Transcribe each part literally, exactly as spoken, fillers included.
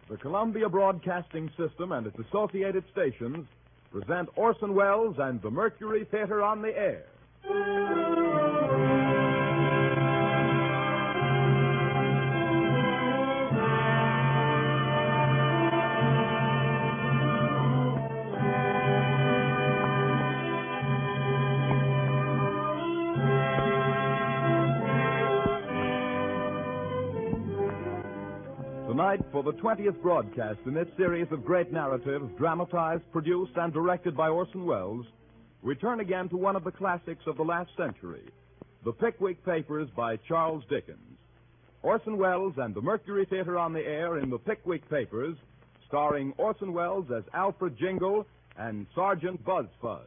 The Columbia Broadcasting System and its associated stations present Orson Welles and the Mercury Theater on the Air. Tonight, for the twentieth broadcast in this series of great narratives dramatized, produced, and directed by Orson Welles, we turn again to one of the classics of the last century, The Pickwick Papers by Charles Dickens. Orson Welles and the Mercury Theater on the Air in The Pickwick Papers, starring Orson Welles as Alfred Jingle and Sergeant Buzz Fuzz.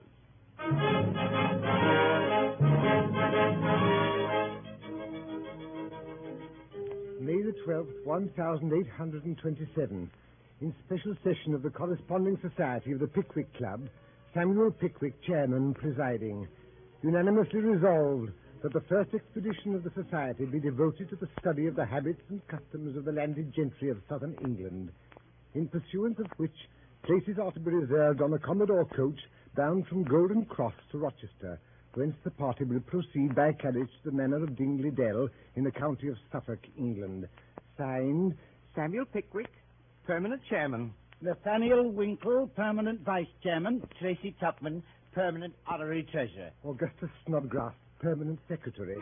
May the twelfth, one thousand eight hundred twenty-seven. In special session of the Corresponding Society of the Pickwick Club, Samuel Pickwick, chairman, presiding. Unanimously resolved that the first expedition of the Society be devoted to the study of the habits and customs of the landed gentry of southern England, in pursuance of which places are to be reserved on a Commodore coach bound from Golden Cross to Rochester, whence the party will proceed by carriage to the manor of Dingley Dell in the county of Suffolk, England. Signed, Samuel Pickwick, permanent chairman. Nathaniel Winkle, permanent vice chairman. Tracy Tupman, permanent honorary treasurer. Augustus Snodgrass, permanent secretary.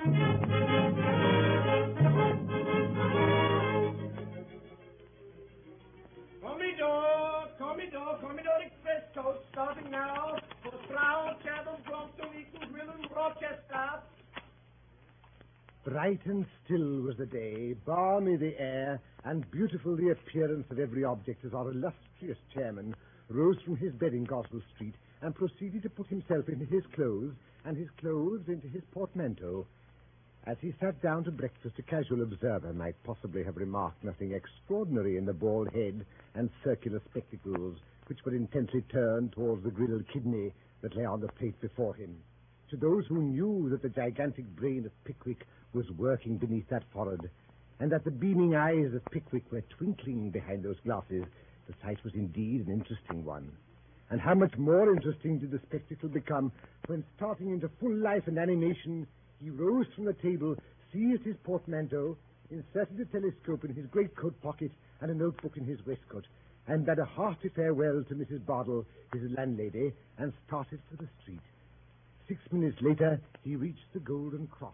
Commodore, Commodore, Commodore Express coach starting now for Slough, Chapel, Brompton, Eatonville, and Rochester. Bright and still was the day, balmy the air, and beautiful the appearance of every object as our illustrious chairman rose from his bed in Goswell Street and proceeded to put himself into his clothes and his clothes into his portmanteau. As he sat down to breakfast, a casual observer might possibly have remarked nothing extraordinary in the bald head and circular spectacles, which were intently turned towards the grilled kidney that lay on the plate before him. To those who knew that the gigantic brain of Pickwick was working beneath that forehead, and that the beaming eyes of Pickwick were twinkling behind those glasses, the sight was indeed an interesting one. And how much more interesting did the spectacle become when, starting into full life and animation, he rose from the table, seized his portmanteau, inserted a telescope in his greatcoat pocket and a notebook in his waistcoat, and bade a hearty farewell to Missus Bardell, his landlady, and started for the street. Six minutes later, he reached the Golden Cross.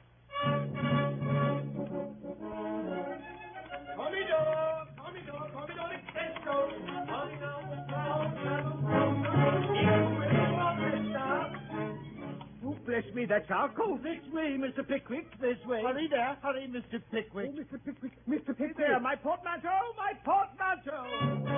Commodore, Commodore, Commodore Express coach starting now for Slough, Chapel, Brompton, Eatonville, Rochester. Oh, bless me, that's our coach. This way, Mister Pickwick, this way. Hurry there, hurry, Mister Pickwick. Oh, Mister Pickwick, Mister Hey Pickwick! there, my portmanteau, my portmanteau!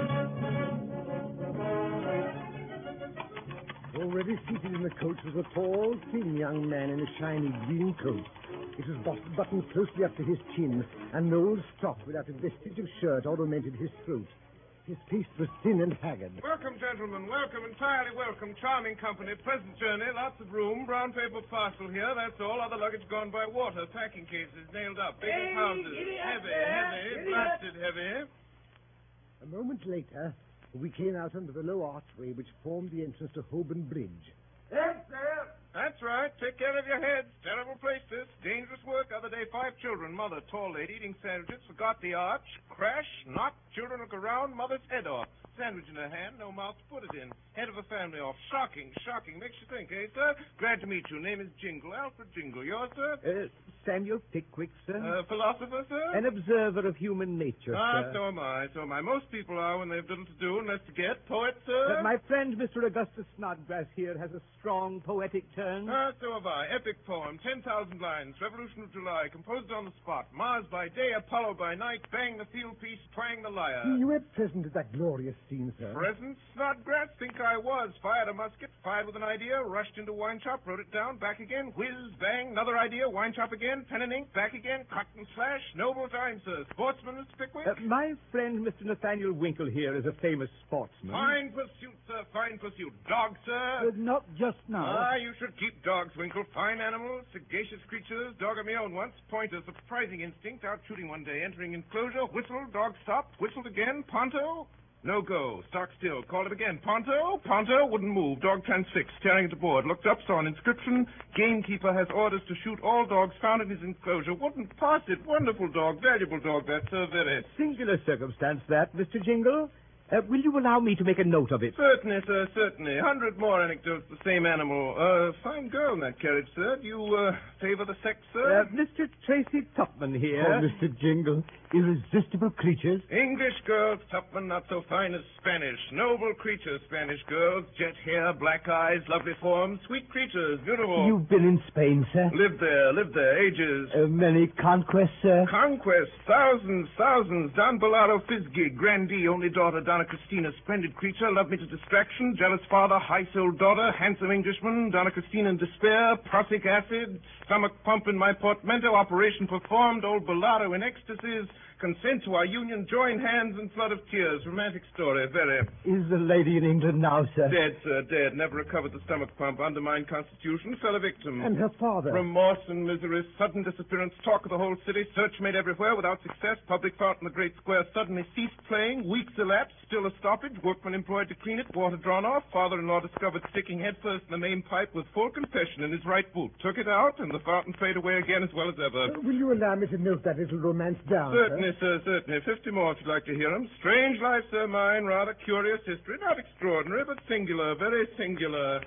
Already seated in the coach was a tall, thin young man in a shiny green coat. It was buttoned, buttoned closely up to his chin, and an old stock without a vestige of shirt ornamented his throat. His face was thin and haggard. Welcome, gentlemen. Welcome, entirely welcome. Charming company. Pleasant journey. Lots of room. Brown paper parcel here. That's all. Other luggage gone by water. Packing cases nailed up. Big Hey, houses. idiot Heavy, there. heavy. Idiot. Blasted heavy. A moment later, we came out under the low archway which formed the entrance to Holborn Bridge. Yes, sir. That's right. Take care of your heads. Terrible place, this. Dangerous work. Other day, five children. Mother, tall lady, eating sandwiches. Forgot the arch. Crash. Knocked. Children look around. Mother's head off. Sandwich in her hand. No mouth to put it in. Head of a family off. Shocking. Shocking. Makes you think, eh, sir? Glad to meet you. Name is Jingle. Alfred Jingle. Yours, sir? Uh, Samuel Pickwick, sir. Uh, philosopher, sir? An observer of human nature, Ah, sir. so am I. So am I. Most people are when they've little to do and less to get. Poet, sir? But my friend, Mister Augustus Snodgrass here, has a strong poetic turn. Ah, so have I. Epic poem, ten thousand lines, Revolution of July, composed on the spot. Mars by day, Apollo by night, bang the field piece, twang the lyre. You were present at that glorious scene, sir. Present? Snodgrass? Think I was. Fired a musket, fired with an idea, rushed into wine shop, wrote it down, back again, whiz, bang, another idea, wine shop again. again, pen and ink, back again, cut and slash. Noble time, sir. Sportsman, Mister Pickwick? Uh, my friend, Mister Nathaniel Winkle here, is a famous sportsman. Fine pursuit, sir, fine pursuit. Dog, sir? Uh, not just now. Ah, you should keep dogs, Winkle. Fine animals, sagacious creatures. Dog of my own once. Pointer, surprising instinct. Out shooting one day, entering enclosure. Whistle, dog stopped. Whistled again. Ponto? No go. Stock still. Called it again. Ponto? Ponto? Wouldn't move. Dog transfixed. Staring at the board. Looked up, saw an inscription. Gamekeeper has orders to shoot all dogs found in his enclosure. Wouldn't pass it. Wonderful dog. Valuable dog, that, sir. Very. Singular circumstance, that, Mister Jingle. Uh, will you allow me to make a note of it? Certainly, sir, certainly. A hundred more anecdotes, the same animal. Uh, fine girl in that carriage, sir. Do you, uh, favor the sex, sir? Uh, Mister Tracy Tupman here. Oh, Mister Jingle. Irresistible creatures. English girls, Tupman, not so fine as Spanish. Noble creatures, Spanish girls. Jet hair, black eyes, lovely forms. Sweet creatures, beautiful. You've been in Spain, sir? Lived there, lived there, ages. Uh, many conquests, sir? Conquest, thousands, thousands. Don Bellado Fizgig, grandee, only daughter, Donna Christina, splendid creature, loved me to distraction, jealous father, high-souled daughter, handsome Englishman, Donna Christina in despair, prussic acid, stomach pump in my portmanteau, operation performed, old Bellado in ecstasies, consent to our union, join hands and flood of tears. Romantic story, very. Is the lady in England now, sir? Dead, sir, dead. Never recovered the stomach pump, undermined constitution, fell a victim. And her father? Remorse and misery, sudden disappearance, talk of the whole city, search made everywhere without success, public fountain in the great square suddenly ceased playing, weeks elapsed, still a stoppage, workmen employed to clean it, water drawn off, father-in-law discovered sticking headfirst in the main pipe with full confession in his right boot. Took it out, and the fountain faded away again as well as ever. Uh, will you allow me to note that little romance down? Certainly, sir, certainly. Fifty more if you'd like to hear 'em. Strange life, sir, mine. Rather curious history. Not extraordinary, but singular. Very singular.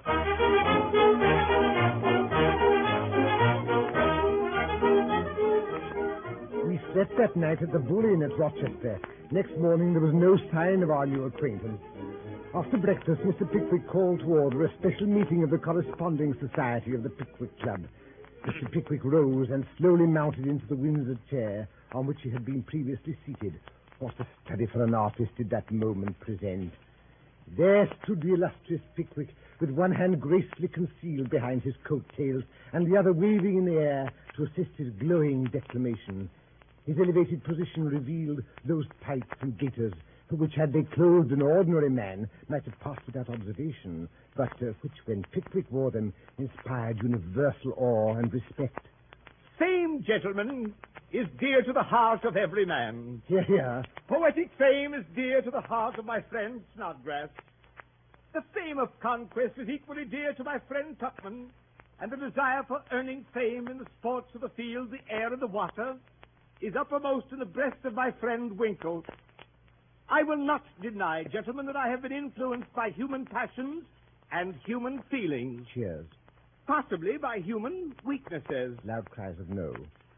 We slept that night at the Bull Inn at Rochester. Next morning, there was no sign of our new acquaintance. After breakfast, Mister Pickwick called to order a special meeting of the Corresponding Society of the Pickwick Club. Mister Pickwick rose and slowly mounted into the Windsor chair on which he had been previously seated. What a study for an artist did that moment present. There stood the illustrious Pickwick, with one hand gracefully concealed behind his coat tails and the other waving in the air to assist his glowing declamation. His elevated position revealed those tights and gaiters which, had they clothed an ordinary man, might have passed without observation, but uh, which, when Pickwick wore them, inspired universal awe and respect. Fame, gentlemen, is dear to the heart of every man. Hear, hear. Poetic fame is dear to the heart of my friend Snodgrass. The fame of conquest is equally dear to my friend Tupman, and the desire for earning fame in the sports of the field, the air, and the water is uppermost in the breast of my friend Winkle. I will not deny, gentlemen, that I have been influenced by human passions and human feelings. Cheers. Possibly by human weaknesses. Loud cries of no.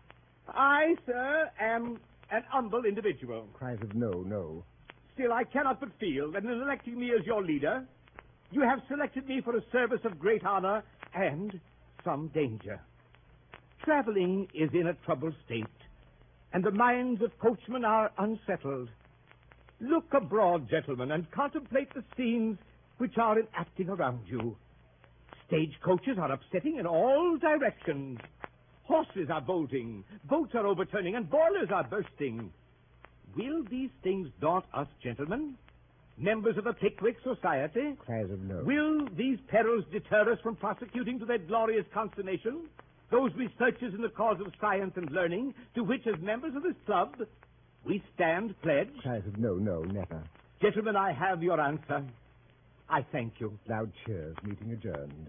I, sir, am an humble individual. Cries of no, no. Still, I cannot but feel that in electing me as your leader, you have selected me for a service of great honor and some danger. Traveling is in a troubled state, and the minds of coachmen are unsettled. Look abroad, gentlemen, and contemplate the scenes which are enacting around you. Stagecoaches are upsetting in all directions. Horses are bolting, boats are overturning, and boilers are bursting. Will these things daunt us, gentlemen, members of the Pickwick Society? Cries of no. Will these perils deter us from prosecuting to their glorious consummation those researches in the cause of science and learning to which, as members of this club, we stand pledged? Cries of no, no, never. Gentlemen, I have your answer. I thank you. Loud cheers. Meeting adjourned.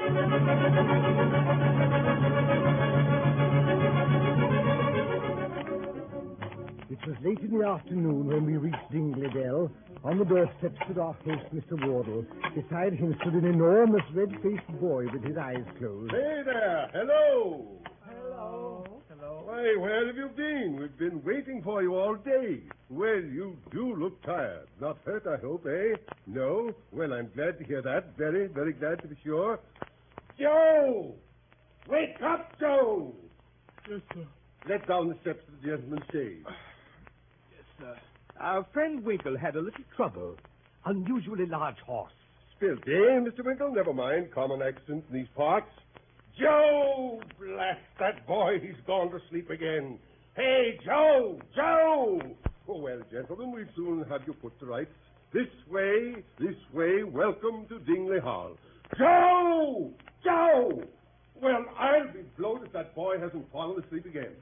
It was late in the afternoon when we reached Dingledale. On the doorstep stood our host, Mister Wardle. Beside him stood an enormous red-faced boy with his eyes closed. Hey there. Hello. Hello. Hello. Why, where have you been? We've been waiting for you all day. Well, you do look tired. Not hurt, I hope, eh? No? Well, I'm glad to hear that. Very, very glad to be sure. Joe! Wake up, Joe! Yes, sir. Let down the steps to the gentleman's shade. Yes, sir. Our friend Winkle had a little trouble. Unusually large horse. Spilt, eh, Mister Winkle? Never mind. Common accident in these parts. Joe! Blast that boy. He's gone to sleep again. Hey, Joe! Joe! Oh, well, gentlemen, we'll soon have you put to rights. This way, this way. Welcome to Dingley Hall. Joe! Joe! Well, I'll be blowed if that boy hasn't fallen asleep again.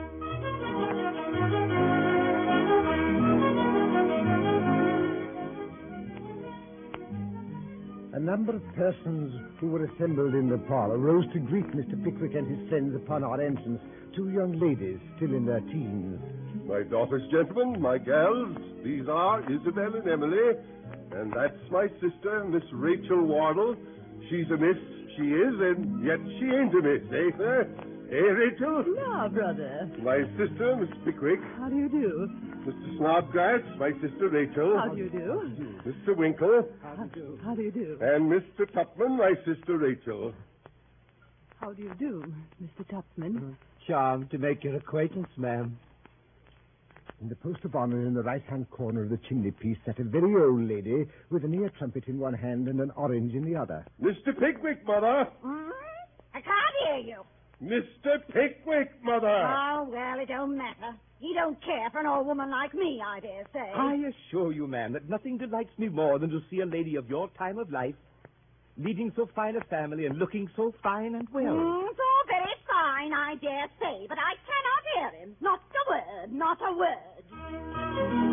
A number of persons who were assembled in the parlor rose to greet Mister Pickwick and his friends upon our entrance. Two young ladies, still in their teens. My daughters, gentlemen, my gals, these are Isabel and Emily, and that's my sister, Miss Rachel Wardle. She's a miss, she is, and yet she ain't a miss, eh, sir? Eh, Rachel? No, brother. My sister, Miss Pickwick. How do you do? Mister Snodgrass, my sister Rachel. How do you do? Mister Winkle. How do you do? How do you do? And Mister Tupman, my sister Rachel. How do you do, Mister Tupman? Charmed to make your acquaintance, ma'am. In the post of honor in the right-hand corner of the chimney-piece sat a very old lady with an ear trumpet in one hand and an orange in the other. Mister Pickwick, Mother. Hmm? I can't hear you. Mister Pickwick, Mother. Oh, well, it don't matter. He don't care for an old woman like me, I dare say. I assure you, ma'am, that nothing delights me more than to see a lady of your time of life leading so fine a family and looking so fine and well. Mm, it's all very fine, I dare say, but I cannot hear him. Not a word, not a word.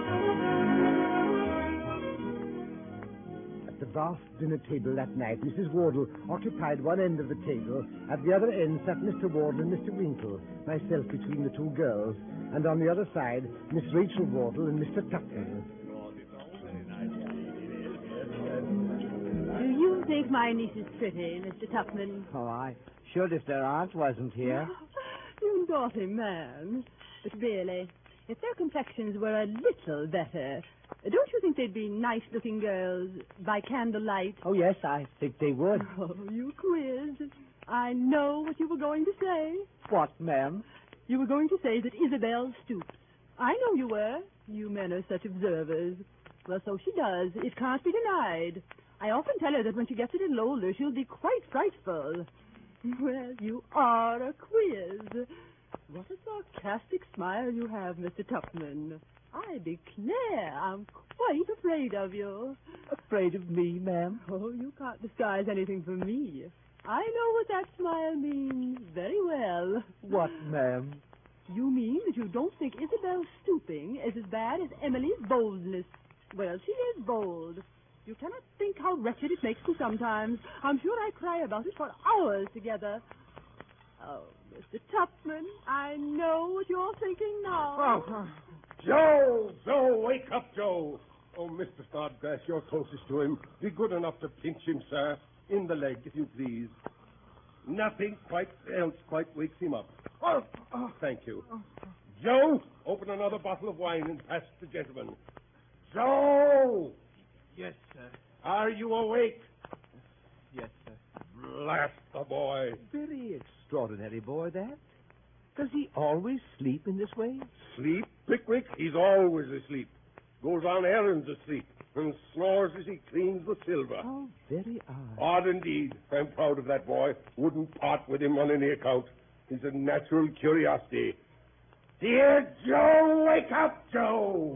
At the vast dinner table that night, Missus Wardle occupied one end of the table. At the other end sat Mister Wardle and Mister Winkle, myself between the two girls, and on the other side, Miss Rachel Wardle and Mister Tupman. Do you think my niece is pretty, Mister Tupman? Oh, I should if their aunt wasn't here. You naughty man. But really, if their complexions were a little better, don't you think they'd be nice-looking girls by candlelight? Oh, yes, I think they would. Oh, you quiz. I know what you were going to say. What, ma'am? You were going to say that Isabel stoops. I know you were. You men are such observers. Well, so she does. It can't be denied. I often tell her that when she gets a little older, she'll be quite frightful. Well, you are a quiz. What a sarcastic smile you have, Mister Tupman. I declare I'm quite afraid of you. Afraid of me, ma'am? Oh, you can't disguise anything from me. I know what that smile means very well. What, ma'am? You mean that you don't think Isabel's stooping is as bad as Emily's boldness. Well, she is bold. You cannot think how wretched it makes me sometimes. I'm sure I cry about it for hours together. Oh, Mister Tupman, I know what you're thinking now. Oh, Joe! Joe, wake up, Joe! Oh, Mister Snodgrass, you're closest to him. Be good enough to pinch him, sir. In the leg, if you please. Nothing quite else quite wakes him up. Oh, oh, thank you. Joe, open another bottle of wine and pass it to the gentleman. Joe! Yes, sir. Are you awake? Yes, sir. Blast the boy. Very extraordinary boy, that. Does he always sleep in this way? Sleep, Pickwick? He's always asleep. Goes on errands asleep and snores as he cleans the silver. How very odd. Odd indeed. I'm proud of that boy. Wouldn't part with him on any account. He's a natural curiosity. Dear Joe, wake up, Joe!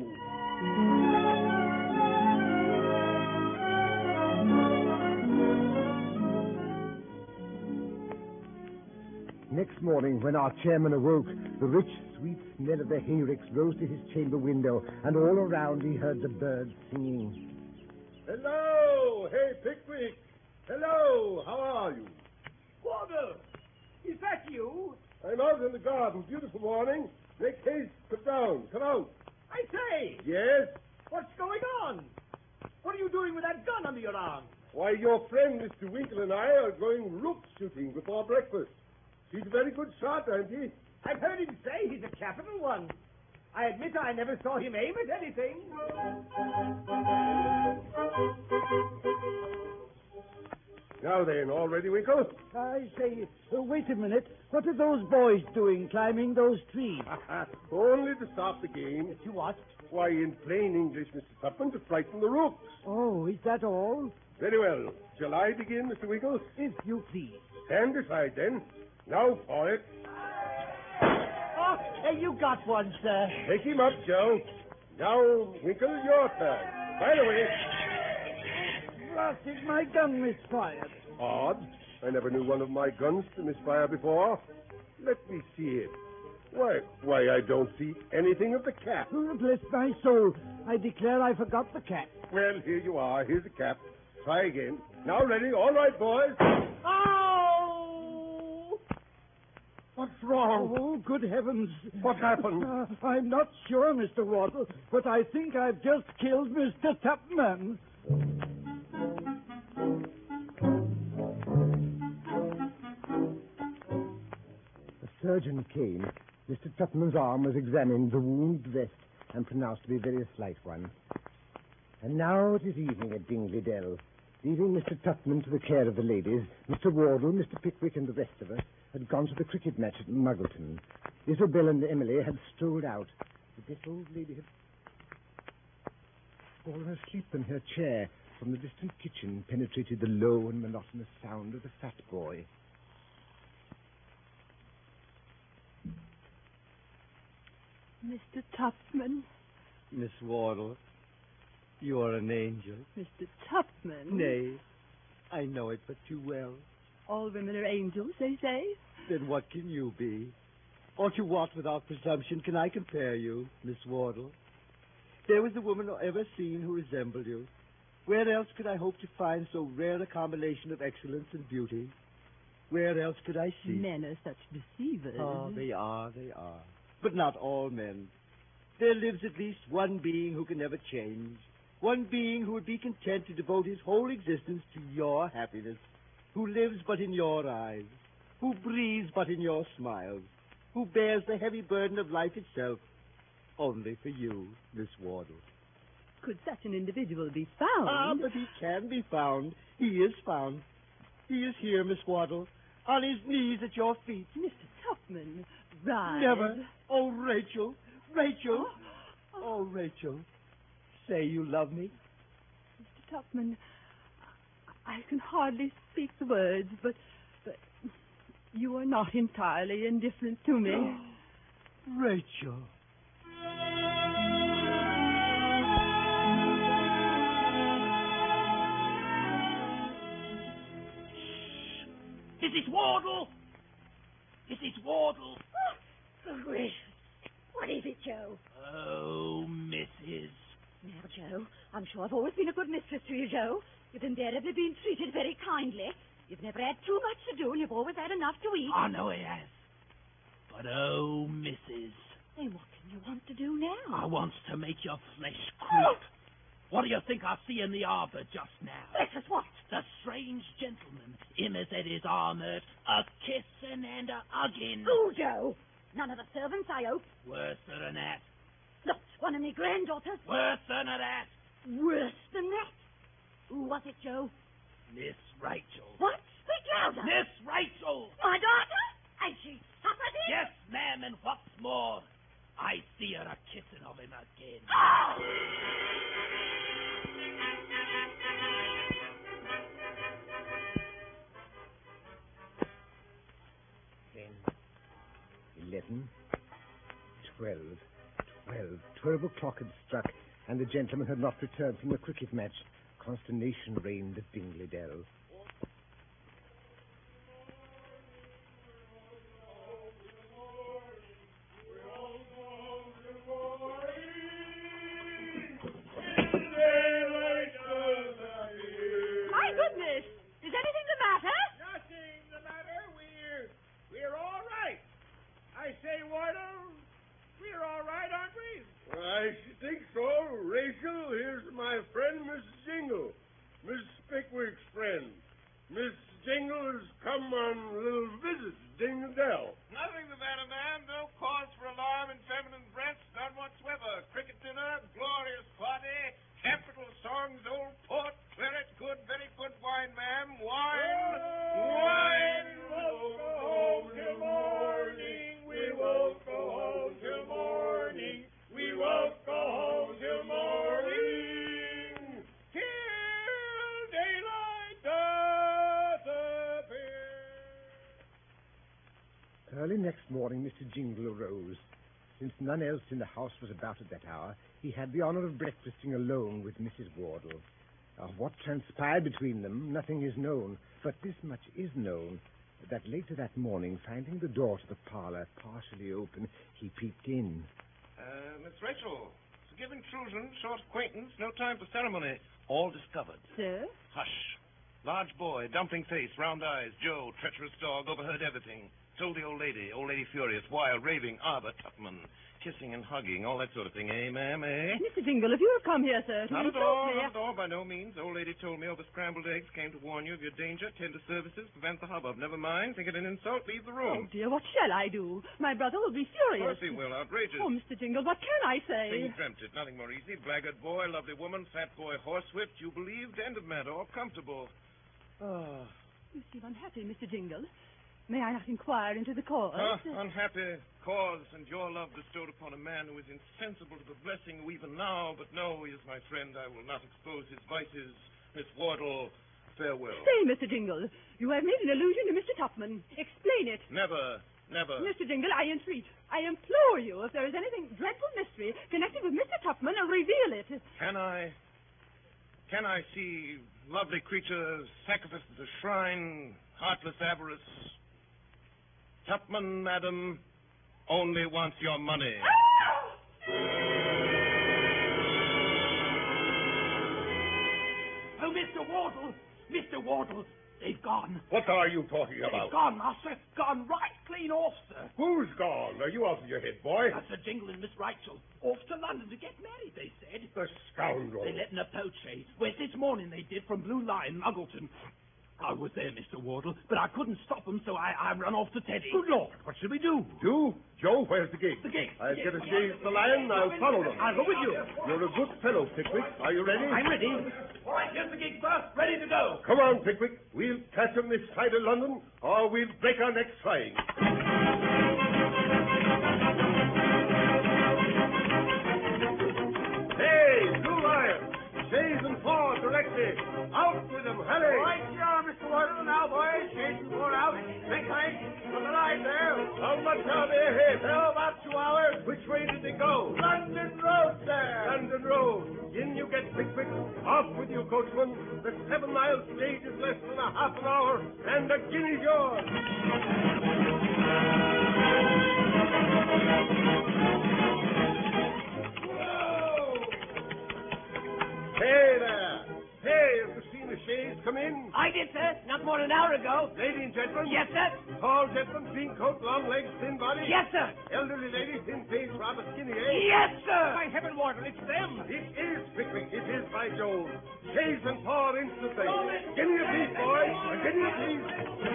Next morning, when our chairman awoke, the rich, sweet smell of the hayricks rose to his chamber window, and all around he heard the birds singing. Hello! Hey, Pickwick! Hello! How are you? Wardle, is that you? I'm out in the garden. Beautiful morning. Make haste. Come down. Come out. I say, Yes? what's going on? What are you doing with that gun under your arm? Why, your friend Mister Winkle and I are going rook shooting before breakfast. He's a very good shot, ain't he? I've heard him say he's a capital one. I admit I never saw him aim at anything. Now then, all ready, Winkle? I say, uh, wait a minute. What are those boys doing climbing those trees? Only to stop the game. You what? Why, in plain English, Mister Tupman, to frighten the rooks. Oh, is that all? Very well. Shall I begin, Mister Winkle? If you please. Stand aside, then. Now for it. Oh, hey, you got one, sir. Take him up, Joe. Now, Winkle, your turn. By the way. Blasted, my gun misfired. Odd. I never knew one of my guns to misfire before. Let me see it. Why, why, I don't see anything of the cap. Oh, bless my soul. I declare I forgot the cap. Well, here you are. Here's the cap. Try again. Now ready. All right, boys. Oh! What's wrong? Oh, good heavens. What happened? Uh, I'm not sure, Mister Wardle, but I think I've just killed Mister Tupman. The surgeon came. Mister Tupman's arm was examined, the wound dressed, and pronounced to be a very slight one. And now it is evening at Dingley Dell. Leaving Mister Tupman to the care of the ladies, Mister Wardle, Mister Pickwick, and the rest of us had gone to the cricket match at Muggleton. Isabel and Emily had strolled out. The deaf old lady had fallen asleep in her chair. From the distant kitchen penetrated the low and monotonous sound of the fat boy. Mister Tupman. Miss Wardle, you are an angel. Mister Tupman. Nay, I know it but too well. All women are angels, they say. Then what can you be? Or to what, without presumption, can I compare you, Miss Wardle? There was a woman ever seen who resembled you. Where else could I hope to find so rare a combination of excellence and beauty? Where else could I see? Men are such deceivers. Oh, they are, they are. But not all men. There lives at least one being who can never change. One being who would be content to devote his whole existence to your happiness. Who lives but in your eyes. Who breathes but in your smiles. Who bears the heavy burden of life itself. Only for you, Miss Wardle. Could such an individual be found? Ah, but he can be found. He is found. He is here, Miss Wardle, on his knees at your feet. Mister Tupman, rise. Never. Oh, Rachel, Rachel. Oh, oh, Rachel, say you love me. Mister Tupman, I can hardly speak the words, but, but you are not entirely indifferent to me. Rachel. This is Wardle! This is Wardle! Oh, gracious. What is it, Joe? Oh, Missus Now, Joe, I'm sure I've always been a good mistress to you, Joe. You've invariably been treated very kindly. You've never had too much to do, and you've always had enough to eat. I know he has. But oh, Missus Then what can you want to do now? I wants to make your flesh creep. What do you think I see in the arbor just now? Bless us, what? The strange gentleman, him as it is armored, a kissing and a hugging. Who, Joe? None of the servants, I hope. Worse than that. Not one of my granddaughters. Worse than that. Worse than that. Who was it, Joe? Miss Rachel. What? Speak louder. Miss Rachel. My daughter? And she suffered it? Yes, ma'am, and what's more, I see her a kissing of him again. Oh! Eleven, twelve, twelve. Twelve o'clock had struck, and the gentleman had not returned from the cricket match. Consternation reigned at Dingley Dell. My goodness! Is anything the matter? Nothing the matter. We're, we're all right. I say, Wardle, we're all right, aren't we? I should think so. Rachel, here's my friend, Miss Jingle. Miss Pickwick's friend. Miss Jingle has come on a little visit to Dingley Dell. Nothing the matter, man. No cause for alarm in feminine breasts, none whatsoever. Cricket dinner, glorious party, capital songs, old port, claret, good, very good wine, ma'am. Wine, wine. We won't go home till morning. We won't go home till morning. We won't go home till morning. Till daylight doth appear. next morning, Mister Jingle arose. Since none else in the house was about at that hour, he had the honor of breakfasting alone with Missus Wardle. Of what transpired between them, nothing is known, but this much is known, that later that morning, finding the door to the parlor partially open, he peeped in. Uh, Miss Rachel, forgive intrusion, short acquaintance, no time for ceremony. All discovered. Sir? Hush. Large boy, dumpling face, round eyes, Joe, treacherous dog, overheard everything. Told the old lady, old lady furious, wild, raving, Arbor, Tupman, kissing and hugging, all that sort of thing, eh, ma'am, eh? Mister Jingle, if you have come here, sir, to Not at insult all, me... not at all, by no means. Old lady told me over scrambled eggs, came to warn you of your danger, tender services, prevent the hubbub. Never mind, think it an insult, leave the Oh, room. dear, what shall I do? My brother will be Of furious. course he will, outrageous. Oh, Mister Jingle, what can I say? Thing dreamt it, nothing more easy. Blackguard boy, lovely woman, fat boy, horsewhipped. You believed, end of matter, all comfortable. Ah. You seem unhappy, Mister Jingle. May I not inquire into the cause? Ah, unhappy cause and your love bestowed upon a man who is insensible to the blessing who even now, but no, he is my friend. I will not expose his vices. Miss Wardle, farewell. Stay, Mister Jingle. You have made an allusion to Mister Tupman. Explain it. Never, never. Mister Jingle, I entreat, I implore you, if there is anything dreadful mystery connected with Mister Tupman, reveal it. Can I, can I see lovely creatures sacrificed at the shrine, heartless avarice? Tupman, madam, only wants your money. Oh, Mister Wardle, Mister Wardle, they've gone. What are you talking They've about? gone, master. Gone right clean off, sir. Who's gone? Are you out of your head, boy? That's the Jingle and Miss Rachel. Off to London to get married, they said. The scoundrel. They let in a poachy. West this morning they did from Blue Lion, Muggleton. I was there, Mister Wardle, but I couldn't stop them, so I, I run off to Teddy. Good Lord, what should we do? Do? Joe, where's the gate? The gate. I'll the get gate. a shave to the lion, I'll follow them. I'll go with you. You're a good fellow, Pickwick. Are you ready? I'm ready. All right, here's the gate, sir. Ready to go. Come on, Pickwick. We'll catch 'em this side of London, or we'll break our necks trying. Hey, Blue Lion! Shave and paw directly. Out with them, hurry! Right you are, Mister Wardle. Now, boys, chase the board out. Make tight for the line there. How much are they ahead? Oh, about two hours. Which way did they go? London Road, sir. London Road. In you get, Pickwick. Off with you, coachman. The seven-mile stage is less than a half an hour, and the guinea's yours. Whoa! Hey there. Hey, have you seen the shades come in? I did, sir. Not more than an hour ago. Lady and gentleman? Yes, sir. Tall gentleman, clean coat, long legs, thin body? Yes, sir. Elderly lady, thin face, rather skinny, eh? Yes, sir. By heaven, Wardle, it's them. It is, Pickwick. It is, by Jove. Shades and paw instantly. Give me a piece, boys. Give me a piece.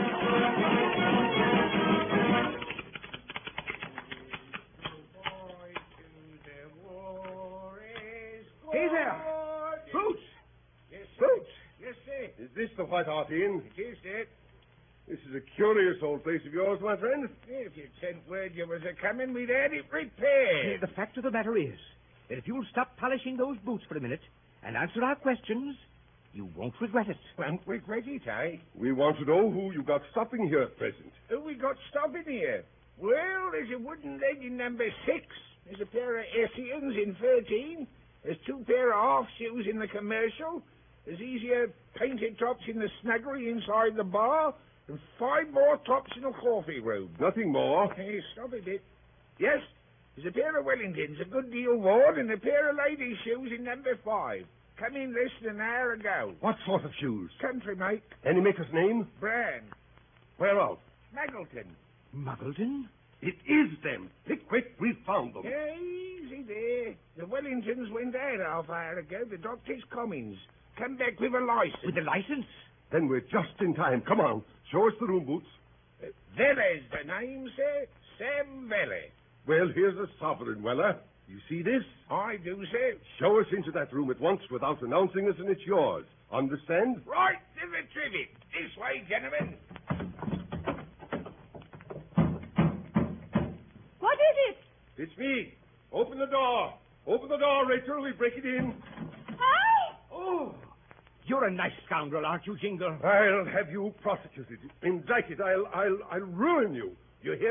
Hey there. Boots. Yes, sir. Boots. Yes, sir. Is this the White Hart Inn? It is, sir. This is a curious old place of yours, my friend. If you'd sent word you was a-coming, we'd had it repaired. The fact of the matter is that if you'll stop polishing those boots for a minute and answer our questions, you won't regret it. Won't regret it, eh? We want to know who you got stopping here at present. Who we got stopping here? Well, there's a wooden leg in number six. There's a pair of Essians in thirteen. There's two pair of half shoes in the commercial. There's easier painted tops in the snuggery inside the bar. And five more tops in the coffee room. Nothing more. Hey, stop a bit. Yes, there's a pair of Wellingtons, a good deal worn, and a pair of ladies' shoes in number five. Come in less than an hour ago. What sort of shoes? Country make. Any maker's name? Brand. Where of? Muggleton. Muggleton? It is them. Pickwick, we found them. Yeah, easy there. The Wellingtons went out half hour ago. The doctor's Cummings. Come back with a license. With the license? Then we're just in time. Come on. Show us the room, Boots. Uh, Vella's the name, sir. Sam Vella. Well, here's a sovereign, Weller. You see this? I do, sir. Show us into that room at once without announcing us, and it's yours. Understand? Right to the trivet. This way, gentlemen. What is it? It's me. Open the door. Open the door, Rachel. We'll break it in. Hi! Oh, you're a nice scoundrel, aren't you, Jingle? I'll have you prosecuted. Indicted. I'll, I'll, I'll ruin you. You hear?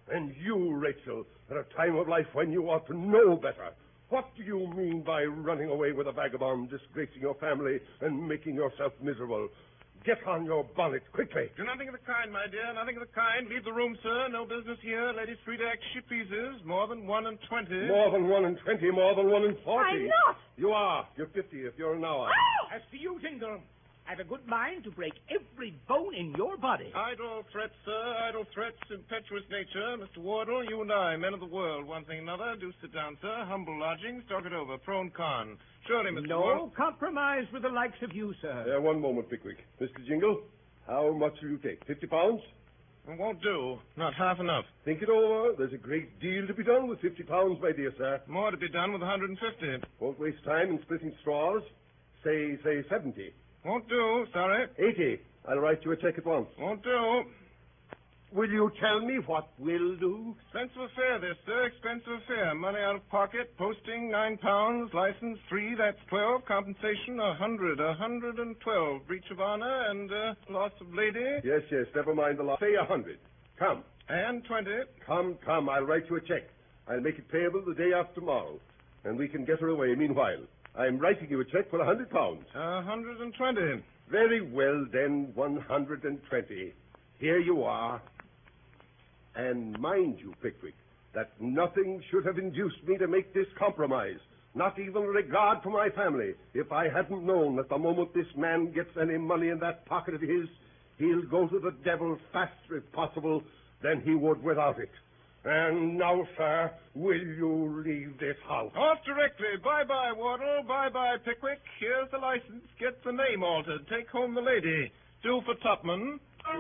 And you, Rachel, at a time of life when you ought to know better. What do you mean by running away with a vagabond, disgracing your family, and making yourself miserable? Get on your bonnet, quickly. Do nothing of the kind, my dear, nothing of the kind. Leave the room, sir. No business here. Ladies free to act she pleases. More than one and twenty. More than one and twenty, more than one and forty. I'm not. You are. You're fifty if you're an hour. Oh! As for you, Jingle, I've a good mind to break every bone in your body. Idle threats, sir, idle threats, impetuous nature. Mister Wardle, you and I, men of the world, one thing another. Do sit down, sir. Humble lodgings, talk it over. Pro and con. Surely, Mister No Wardle. compromise with the likes of you, sir. Uh, one moment, Pickwick. Mister Jingle, how much will you take? Fifty pounds? It won't do. Not half enough. Think it over. There's a great deal to be done with fifty pounds, my dear sir. More to be done with a hundred and fifty. Won't waste time in splitting straws. Say, say seventy. Won't do, sorry. Eighty. I'll write you a check at once. Won't do. Will you tell me what will do? Expensive affair, this, sir. Expensive affair. Money out of pocket, posting, nine pounds, license, three, that's twelve. Compensation, a hundred, a hundred and twelve. Breach of honor and uh, loss of lady. Yes, yes, never mind the law. Say a hundred. Come. And twenty. Come, come, I'll write you a check. I'll make it payable the day after tomorrow. And we can get her away meanwhile. I'm writing you a check for a hundred pounds. A hundred and twenty. Very well, then, one hundred and twenty. Here you are. And mind you, Pickwick, that nothing should have induced me to make this compromise. Not even regard for my family. If I hadn't known that the moment this man gets any money in that pocket of his, he'll go to the devil faster, if possible, than he would without it. And now, sir, will you leave this house? Off directly. Bye-bye, Wardle. Bye-bye, Pickwick. Here's the license. Get the name altered. Take home the lady. Do for Tupman.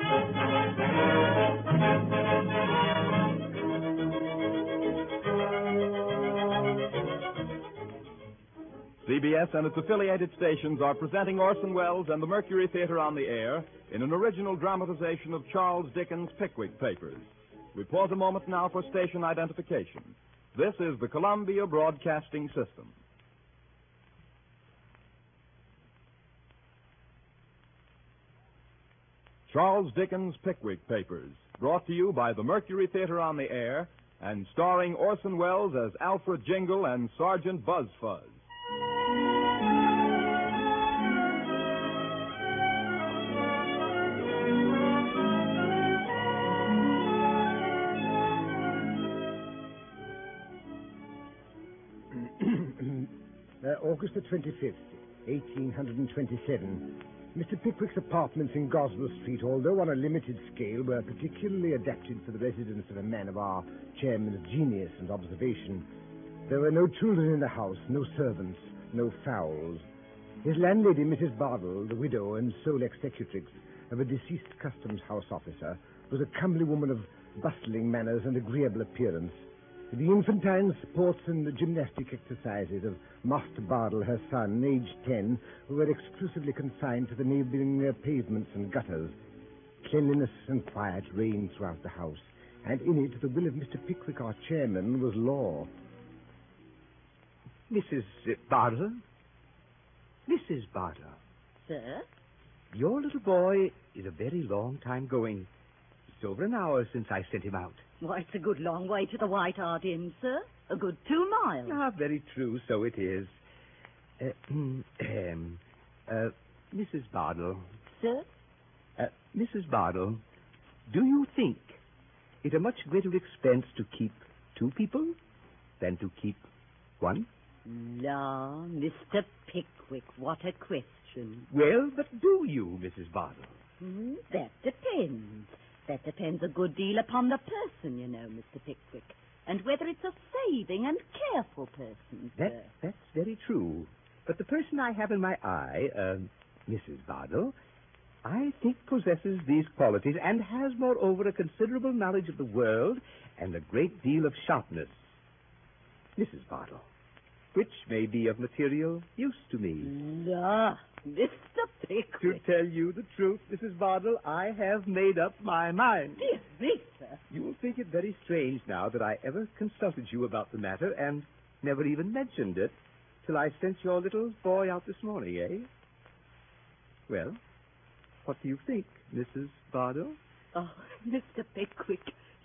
C B S and its affiliated stations are presenting Orson Welles and the Mercury Theater on the air in an original dramatization of Charles Dickens' Pickwick Papers. We pause a moment now for station identification. This is the Columbia Broadcasting System. Charles Dickens' Pickwick Papers, brought to you by the Mercury Theater on the air and starring Orson Welles as Alfred Jingle and Sergeant Buzz Fuzz. uh, August the twenty-fifth, eighteen twenty-seven. Mister Pickwick's apartments in Goswell Street, although on a limited scale, were particularly adapted for the residence of a man of our chairman's genius and observation. There were no children in the house, no servants, no fowls. His landlady, Missus Bardell, the widow and sole executrix of a deceased customs house officer, was a comely woman of bustling manners and agreeable appearance. The infantine sports and the gymnastic exercises of Master Bardell, her son, aged ten, were exclusively confined to the neighboring uh, pavements and gutters. Cleanliness and quiet reigned throughout the house, and in it the will of Mister Pickwick, our chairman, was law. Missus Bardell? Missus Bardell, Sir? your little boy is a very long time going. It's over an hour since I sent him out. Why, it's a good long way to the White Hart Inn, sir. A good two miles. Ah, very true, so it is. Uh, um, uh, Missus Bardell. Sir? Uh, Missus Bardell, do you think it a much greater expense to keep two people than to keep one? La, Mister Pickwick, what a question. Well, but do you, Missus Bardell? Hmm, that depends. That depends a good deal upon the person, you know, Mister Pickwick, and whether it's a saving and careful person, sir. That, that's very true. But the person I have in my eye, uh, Missus Bardell, I think possesses these qualities and has, moreover, a considerable knowledge of the world and a great deal of sharpness. Missus Bardell, which may be of material use to me. La, Mister To Pickwick. tell you the truth, Missus Bardell, I have made up my mind. Dear me, sir. You will think it very strange now that I ever consulted you about the matter and never even mentioned it till I sent your little boy out this morning, eh? Well, what do you think, Missus Bardell? Oh, Mister Pickwick,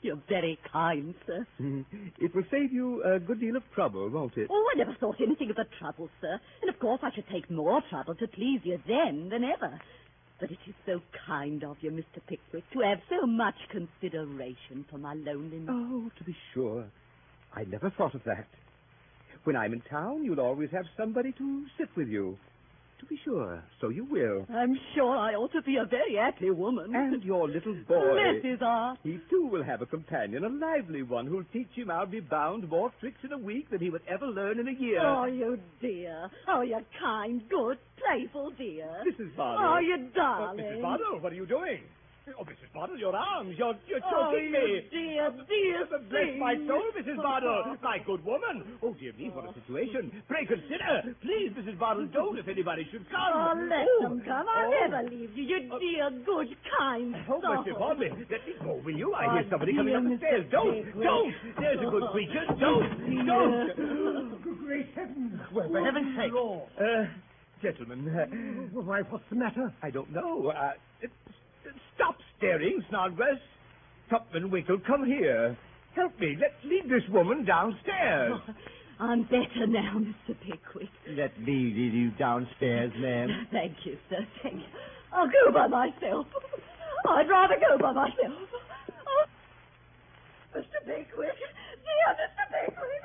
You're very kind, sir. It will save you a good deal of trouble, won't it? Oh, I never thought anything of the trouble, sir. And of course I should take more trouble to please you then than ever. But it is so kind of you, Mister Pickwick, to have so much consideration for my loneliness. Oh, to be sure. I never thought of that. When I'm in town, you'll always have somebody to sit with you. To be sure, so you will. I'm sure I ought to be a very happy woman. And your little boy. Bless his heart. He, too, will have a companion, a lively one, who'll teach him, I'll be bound, more tricks in a week than he would ever learn in a year. Oh, you dear. Oh, you kind, good, playful dear. Missus Bardell. Oh, you darling. Missus Bardell, what are you doing? Oh, Missus Bardell, your arms. You're, you're Oh, choking you me. dear, dear Bless thing. my soul, Missus Bardell. My good woman. Oh, dear me, what a situation. Pray consider. Please, Missus Bardell, don't if anybody should come. Oh, let Oh, them come. I'll oh. never leave you. You dear, good, kind Oh, soul. mercy upon me. Let me go, will you? I Oh, hear somebody coming dear up the Mister stairs. Don't, Pickwick. don't. There's a good creature. Don't, don't. Good great heavens! Well, for heaven's sake. Uh, gentlemen, uh, Why, what's the matter? I don't know. Uh, uh, stop staring, Snodgrass. Tupman Winkle, come here. Help me. Let's lead this woman downstairs. Oh, I'm better now, Mister Pickwick. Let me lead you downstairs, ma'am. Thank you, sir. Thank you. I'll go by myself. I'd rather go by myself. Oh, Mister Pickwick. Dear Mister Pickwick.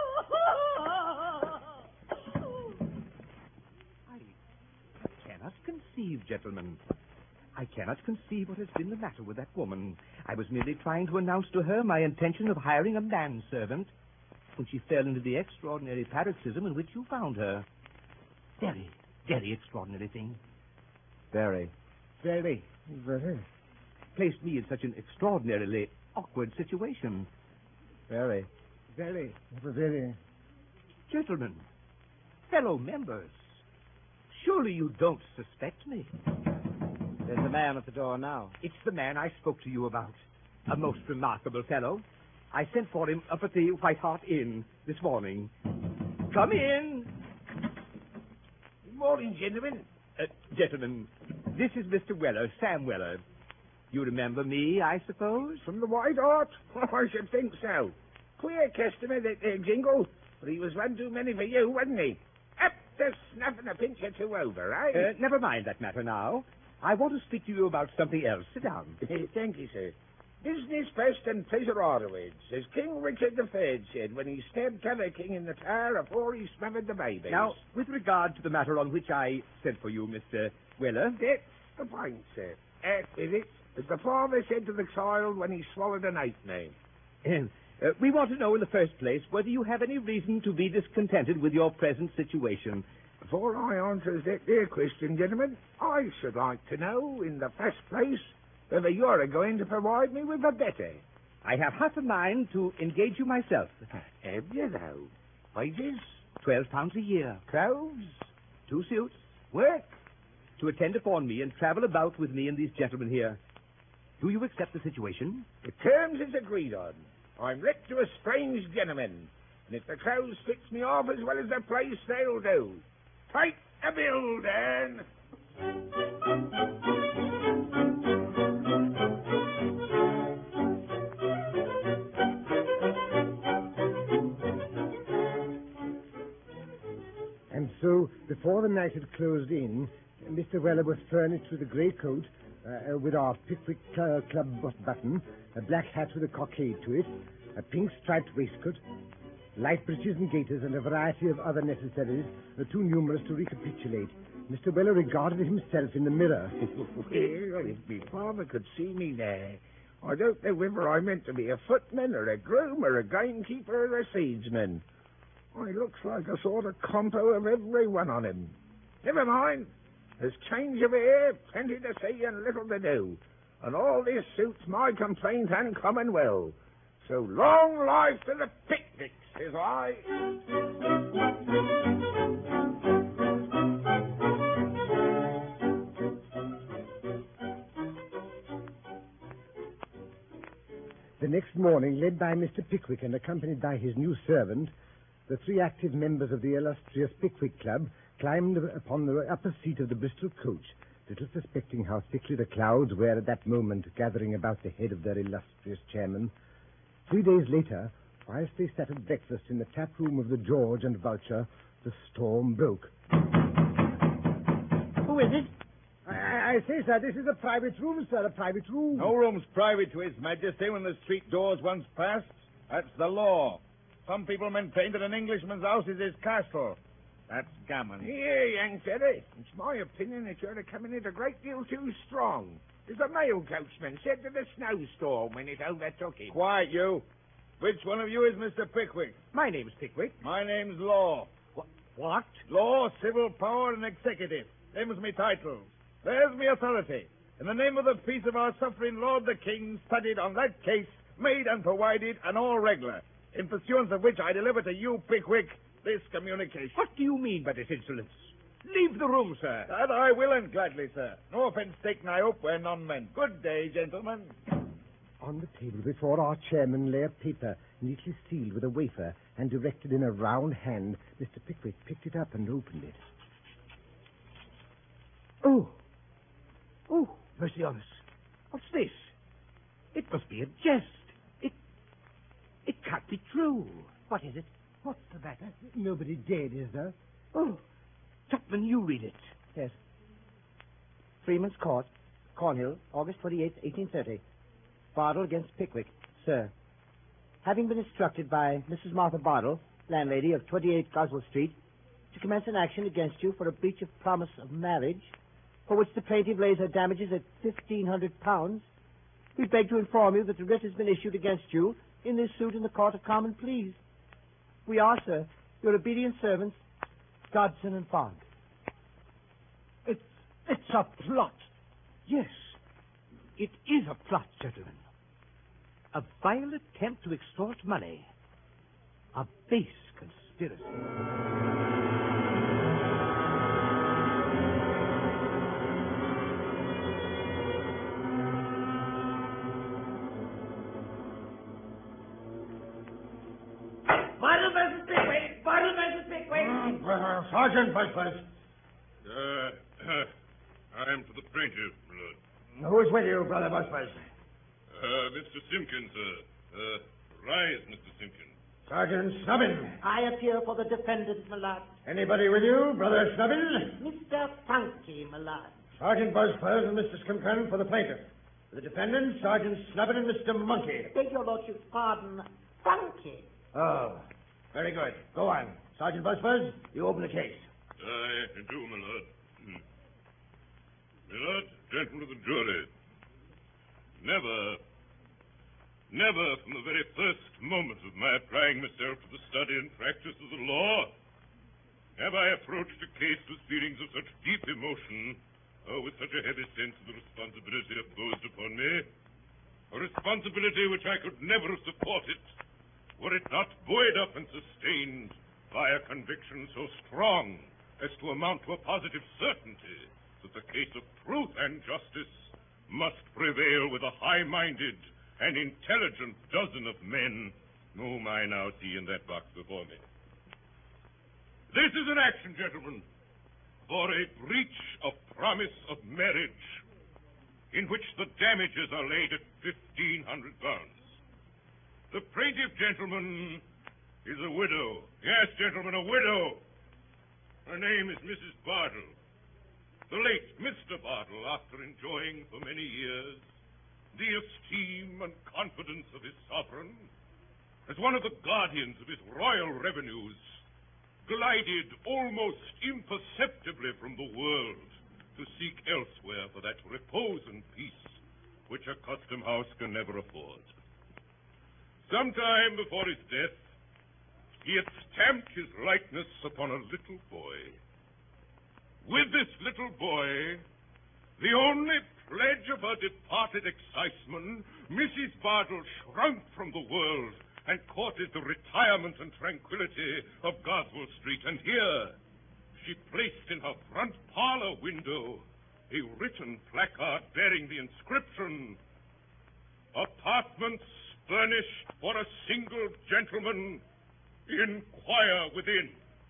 I cannot conceive, gentlemen. I cannot conceive what has been the matter with that woman. I was merely trying to announce to her my intention of hiring a manservant when she fell into the extraordinary paroxysm in which you found her. Very, very extraordinary thing. Very. Very. Very. Placed me in such an extraordinarily awkward situation. Very. Very. Very. Gentlemen, fellow members, surely you don't suspect me. There's a man at the door now. It's the man I spoke to you about. A most remarkable fellow. I sent for him up at the White Hart Inn this morning. Come in. Good morning, gentlemen. Uh, gentlemen, this is Mister Weller, Sam Weller. You remember me, I suppose? From the White Hart? Oh, I should think so. Queer customer, that there Jingle. But he was one too many for you, wasn't he? Up to snuffing a pinch or two over, eh? Uh, never mind that matter now. I want to speak to you about something else. Sit down. Thank you, sir. Business first and pleasure afterwards, as King Richard the Third said when he stabbed t'other king in the tower afore he smothered the babies. Now, with regard to the matter on which I sent for you, Mister Weller... That's the point, sir. That is it. As the father said to the child when he swallowed an ape name. Uh, we want to know in the first place whether you have any reason to be discontented with your present situation. Before I answers that there question, gentlemen, I should like to know, in the first place, whether you're going to provide me with a better. I have half a mind to engage you myself. Have you, though? Wages? Twelve pounds a year. Clothes? Two suits. Work? To attend upon me and travel about with me and these gentlemen here. Do you accept the situation? The terms is agreed on. I'm let to a strange gentleman, and if the clothes fits me off as well as the place, they'll do. Take the bill, Dan. And so, before the night had closed in, Mister Weller was furnished with a grey coat uh, with our Pickwick Cl- Club button, a black hat with a cockade to it, a pink striped waistcoat, light breeches and gaiters, and a variety of other necessaries, uh, too numerous to recapitulate. Mister Weller regarded himself in the mirror. Well, if me father could see me there, I don't know whether I meant to be a footman or a groom or a gamekeeper or a seedsman. I looks like a sort of compo of every one on him. Never mind. There's change of air, plenty to see and little to do. And all this suits my complaint uncommon well. So long life to the picnic, says I. The next morning, led by Mister Pickwick and accompanied by his new servant, the three active members of the illustrious Pickwick Club climbed upon the upper seat of the Bristol coach, little suspecting how thickly the clouds were at that moment gathering about the head of their illustrious chairman, Three days later, whilst they sat at breakfast in the tap room of the George and Vulture, the storm broke. Who is it? I, I say, sir, this is a private room, sir, a private room. No room's private to His Majesty when the street door's once passed. That's the law. Some people maintain that an Englishman's house is his castle. That's gammon. Here, young fella. It's my opinion that you're coming in a great deal too strong. As a mail coachman said to the snowstorm when it overtook him. Quiet, you. Which one of you is Mister Pickwick? My name's Pickwick. My name's Law. What? What? Law, civil power, and executive. Them's me titles. There's me authority. In the name of the peace of our suffering Lord the King, studied on that case, made and provided, and all regular. In pursuance of which I deliver to you, Pickwick, this communication. What do you mean by this insolence? Leave the room, sir. That I will, and gladly, sir. No offence taken, I hope, we're none meant. Good day, gentlemen. On the table before our chairman lay a paper neatly sealed with a wafer and directed in a round hand. Mister Pickwick picked it up and opened it. Oh. Oh, mercy on us. What's this? It must be a jest. It... It can't be true. What is it? What's the matter? Nobody dead, is there? Oh, Tupman, you read it. Yes. Freeman's Court, Cornhill, August twenty-eighth, eighteen thirty. Bardell against Pickwick. Sir, having been instructed by Missus Martha Bardell, landlady of twenty-eight Goswell Street, to commence an action against you for a breach of promise of marriage, for which the plaintiff lays her damages at fifteen hundred pounds, we beg to inform you that the writ has been issued against you in this suit in the Court of Common Pleas. We are, sir, your obedient servants, Dodson and Fogg. It's, it's a plot. Yes, it is a plot, gentlemen. A vile attempt to extort money. A base conspiracy. Sergeant Busford. Uh, I'm for the plaintiff, Blood. Who is with you, Brother Busford? Uh, Mister Simpkins, sir. Uh, rise, Mister Simpkins. Sergeant Snubbin. I appear for the defendant, my lord. Anybody with you, Brother Snubbin? Mister Funky, my lord. Sergeant Busford and Mister Sconcan for the plaintiff. For the defendant, Sergeant Snubbin and Mister Monkey. Beg your lordship's pardon, Funky. Oh, very good. Go on. Sergeant Busford, you open the case. I do, my lord. Hmm. My lord, gentlemen of the jury, never, never from the very first moment of my applying myself to the study and practice of the law have I approached a case with feelings of such deep emotion or with such a heavy sense of the responsibility imposed upon me, a responsibility which I could never have supported were it not buoyed up and sustained by a conviction so strong as to amount to a positive certainty that the case of truth and justice must prevail with a high-minded and intelligent dozen of men whom I now see in that box before me. This is an action, gentlemen, for a breach of promise of marriage in which the damages are laid at fifteen hundred pounds. The plaintiff, gentlemen, is a widow. Yes, gentlemen, a widow. Her name is Missus Bardell. The late Mister Bardell, after enjoying for many years the esteem and confidence of his sovereign, as one of the guardians of his royal revenues, glided almost imperceptibly from the world to seek elsewhere for that repose and peace which a custom house can never afford. Sometime before his death, he had stamped his likeness upon a little boy. With this little boy, the only pledge of her departed exciseman, Missus Bardell shrunk from the world and courted the retirement and tranquility of Goswell Street. And here she placed in her front parlor window a written placard bearing the inscription, "Apartments furnished for a single gentleman. Inquire within."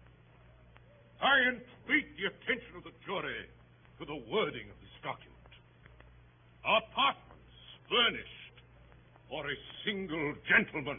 I entreat the attention of the jury to the wording of this document. Apartments furnished for a single gentleman.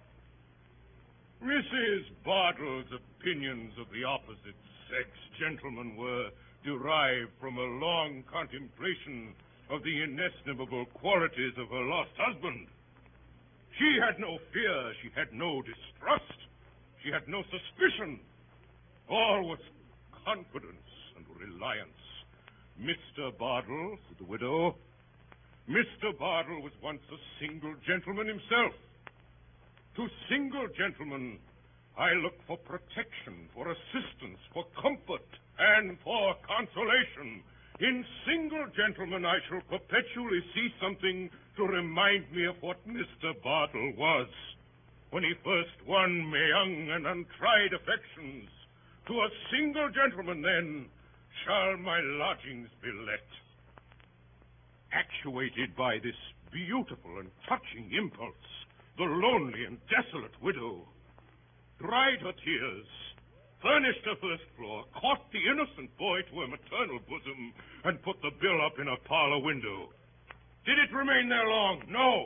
Missus Bardell's opinions of the opposite sex, gentlemen, were derived from a long contemplation of the inestimable qualities of her lost husband. She had no fear, she had no distrust, she had no suspicion. All was confidence and reliance. Mister Bardell, said the widow, Mister Bardell was once a single gentleman himself. To single gentlemen, I look for protection, for assistance, for comfort, and for consolation. In single gentlemen, I shall perpetually see something to remind me of what Mister Bardell was when he first won my young and untried affections. To a single gentleman, then, shall my lodgings be let. Actuated by this beautiful and touching impulse, the lonely and desolate widow dried her tears, furnished her first floor, caught the innocent boy to her maternal bosom, and put the bill up in her parlor window. Did it remain there long? No.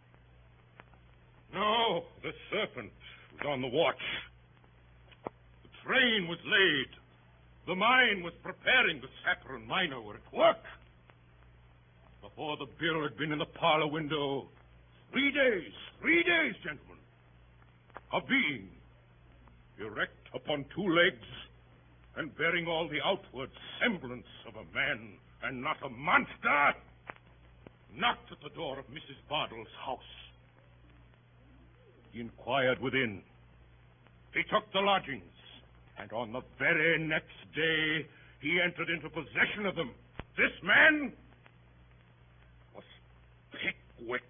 No, the serpent was on the watch. The train was laid. The mine was preparing. The sapper and miner were at work. Before the bill had been in the parlor window, three days, three days, gentlemen, a being, erect upon two legs, and bearing all the outward semblance of a man, and not a monster, knocked at the door of Missus Bardell's house. He inquired within. He took the lodgings, and on the very next day, he entered into possession of them. This man was Pickwick.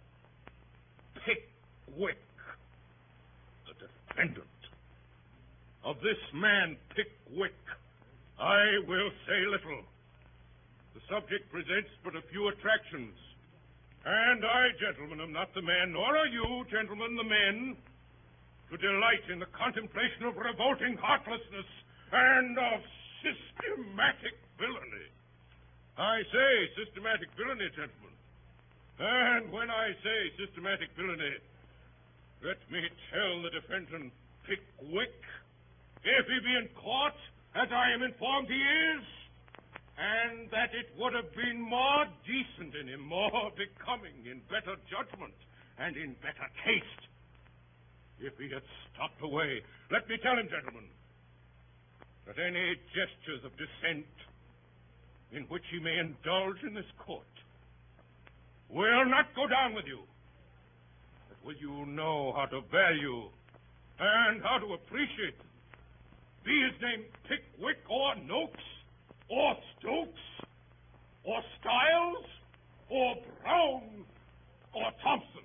Pickwick, the defendant. Of this man, Pickwick, I will say little. The subject presents but a few attractions. And I, gentlemen, am not the man, nor are you, gentlemen, the men, to delight in the contemplation of revolting heartlessness and of systematic villainy. I say systematic villainy, gentlemen. And when I say systematic villainy, let me tell the defendant, Pickwick, if he be in court, as I am informed he is, and that it would have been more decent in him, more becoming, in better judgment, and in better taste, if he had stopped away. Let me tell him, gentlemen, that any gestures of dissent in which he may indulge in this court will not go down with you. But will you know how to value and how to appreciate them? Be his name Pickwick or Noakes or Stokes or Stiles or Brown or Thompson.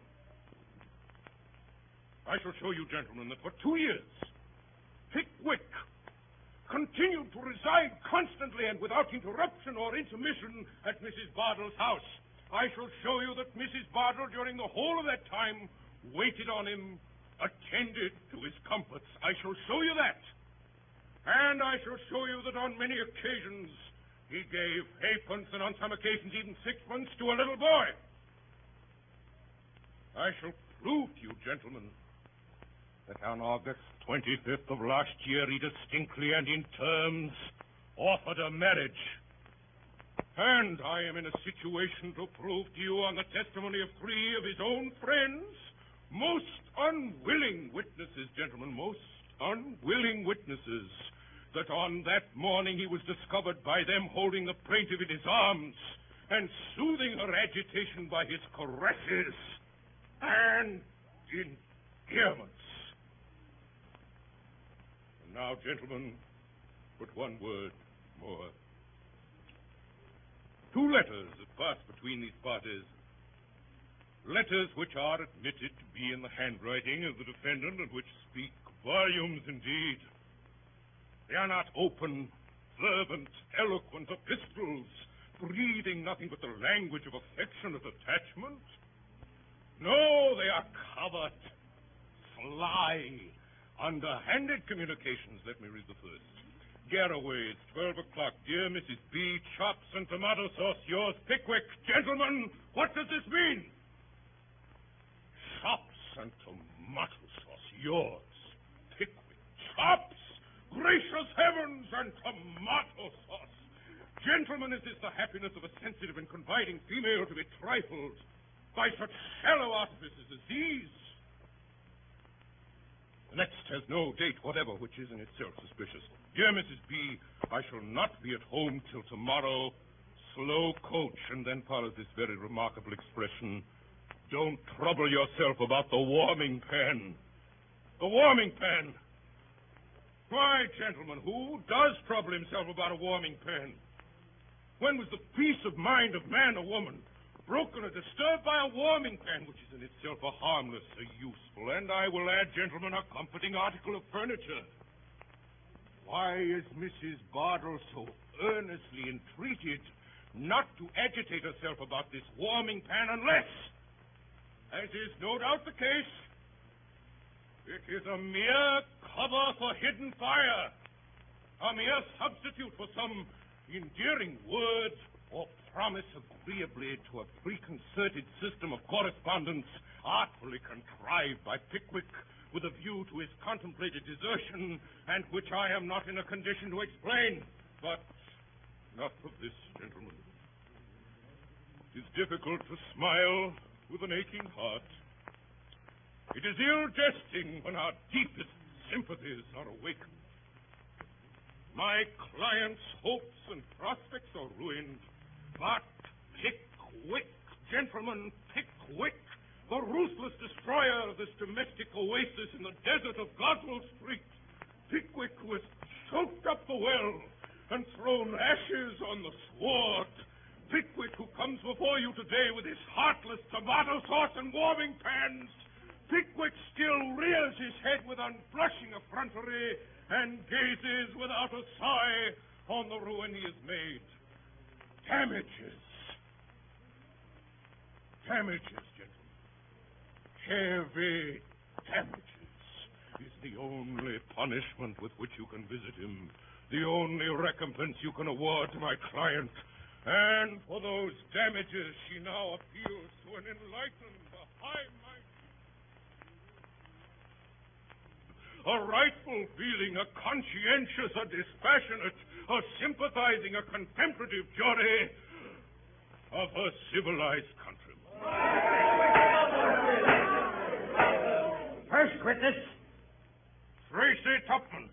I shall show you, gentlemen, that for two years, Pickwick continued to reside constantly and without interruption or intermission at Missus Bardell's house. I shall show you that Missus Bardell, during the whole of that time, waited on him, attended to his comforts. I shall show you that. And I shall show you that on many occasions he gave halfpence and on some occasions even sixpence to a little boy. I shall prove to you, gentlemen, that on August twenty-fifth of last year he distinctly and in terms offered a marriage. And I am in a situation to prove to you on the testimony of three of his own friends, most unwilling witnesses, gentlemen, most unwilling witnesses, that on that morning he was discovered by them holding the plaintiff in his arms and soothing her agitation by his caresses and endearments. And now, gentlemen, but one word more. Two letters have passed between these parties. Letters which are admitted to be in the handwriting of the defendant and which speak volumes indeed. They are not open, fervent, eloquent epistles, breathing nothing but the language of affectionate attachment. No, they are covert, sly, underhanded communications. Let me read the first. Garraway's, twelve o'clock. Dear Missus B, chops and tomato sauce, yours, Pickwick. Gentlemen, what does this mean? chops and tomato sauce. Yours, Pickwick. Chops! Gracious heavens, and tomato sauce. Gentlemen, is this the happiness of a sensitive and confiding female to be trifled by such shallow artifices as these? The next has no date whatever, which is in itself suspicious. Dear Missus B, I shall not be at home till tomorrow. Slow coach, and then follows this very remarkable expression. Don't trouble yourself about the warming pan. The warming pan. Why, gentlemen, who does trouble himself about a warming pan? When was the peace of mind of man or woman broken or disturbed by a warming pan, which is in itself a harmless, a useful, and I will add, gentlemen, a comforting article of furniture? Why is Missus Bardell so earnestly entreated not to agitate herself about this warming pan unless, as is no doubt the case, it is a mere cover for hidden fire, a mere substitute for some endearing word or promise agreeably to a preconcerted system of correspondence artfully contrived by Pickwick with a view to his contemplated desertion, and which I am not in a condition to explain. But enough of this, gentlemen. It is difficult to smile with an aching heart. It is ill jesting when our deepest sympathies are awakened. My client's hopes and prospects are ruined, but Pickwick, gentlemen, Pickwick, the ruthless destroyer of this domestic oasis in the desert of Goswell Street, Pickwick, who has choked up the well and thrown ashes on the sward, Pickwick, who comes before you today with his heartless tomato sauce and warming pans, Pickwick still rears his head with unblushing effrontery and gazes without a sigh on the ruin he has made. Damages. Damages, gentlemen. Heavy damages is the only punishment with which you can visit him, the only recompense you can award to my client. And for those damages, she now appeals to an enlightened, a high-minded, a rightful feeling, a conscientious, a dispassionate, a sympathizing, a contemplative jury of a civilized country. First witness. Tracy Tupman.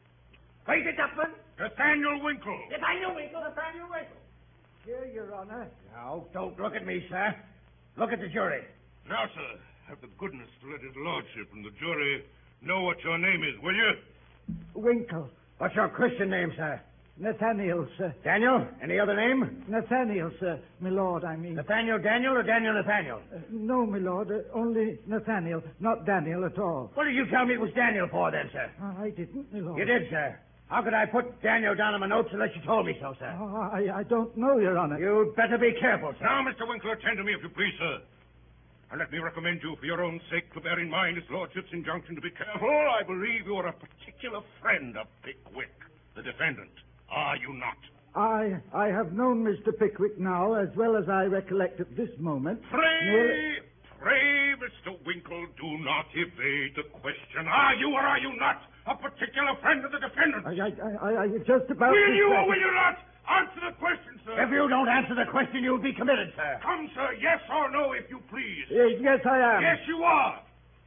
Tracy Tupman. Nathaniel Winkle. Nathaniel Winkle, Nathaniel Winkle. Here, Your Honor. Now, don't look at me, sir. Look at the jury. Now, sir, have the goodness to let his lordship and the jury know what your name is, will you? Winkle. What's your Christian name, sir? Nathaniel, sir. Daniel? Any other name? Nathaniel, sir. My lord, I mean. Nathaniel Daniel or Daniel Nathaniel? Uh, no, my lord. Uh, only Nathaniel, not Daniel at all. What did you tell me it was Daniel for, then, sir? Uh, I didn't, my lord. You did, sir. How could I put Daniel down in my notes unless you told me so, sir? Oh, I, I don't know, Your Honor. You'd better be careful, sir. Now, Mister Winkle, attend to me if you please, sir. And let me recommend you, for your own sake, to bear in mind his lordship's injunction to be careful. I believe you are a particular friend of Pickwick, the defendant. Are you not? I I have known Mister Pickwick now as well as I recollect at this moment. Pray, Nearly... pray, Mister Winkle, do not evade the question. Are you or are you not a particular friend of the defendant? I, I, I, I just about... Will you or will you not answer the question, sir? If you don't answer the question, you'll be committed, sir. Come, sir, yes or no, if you please. Uh, yes, I am. Yes, you are.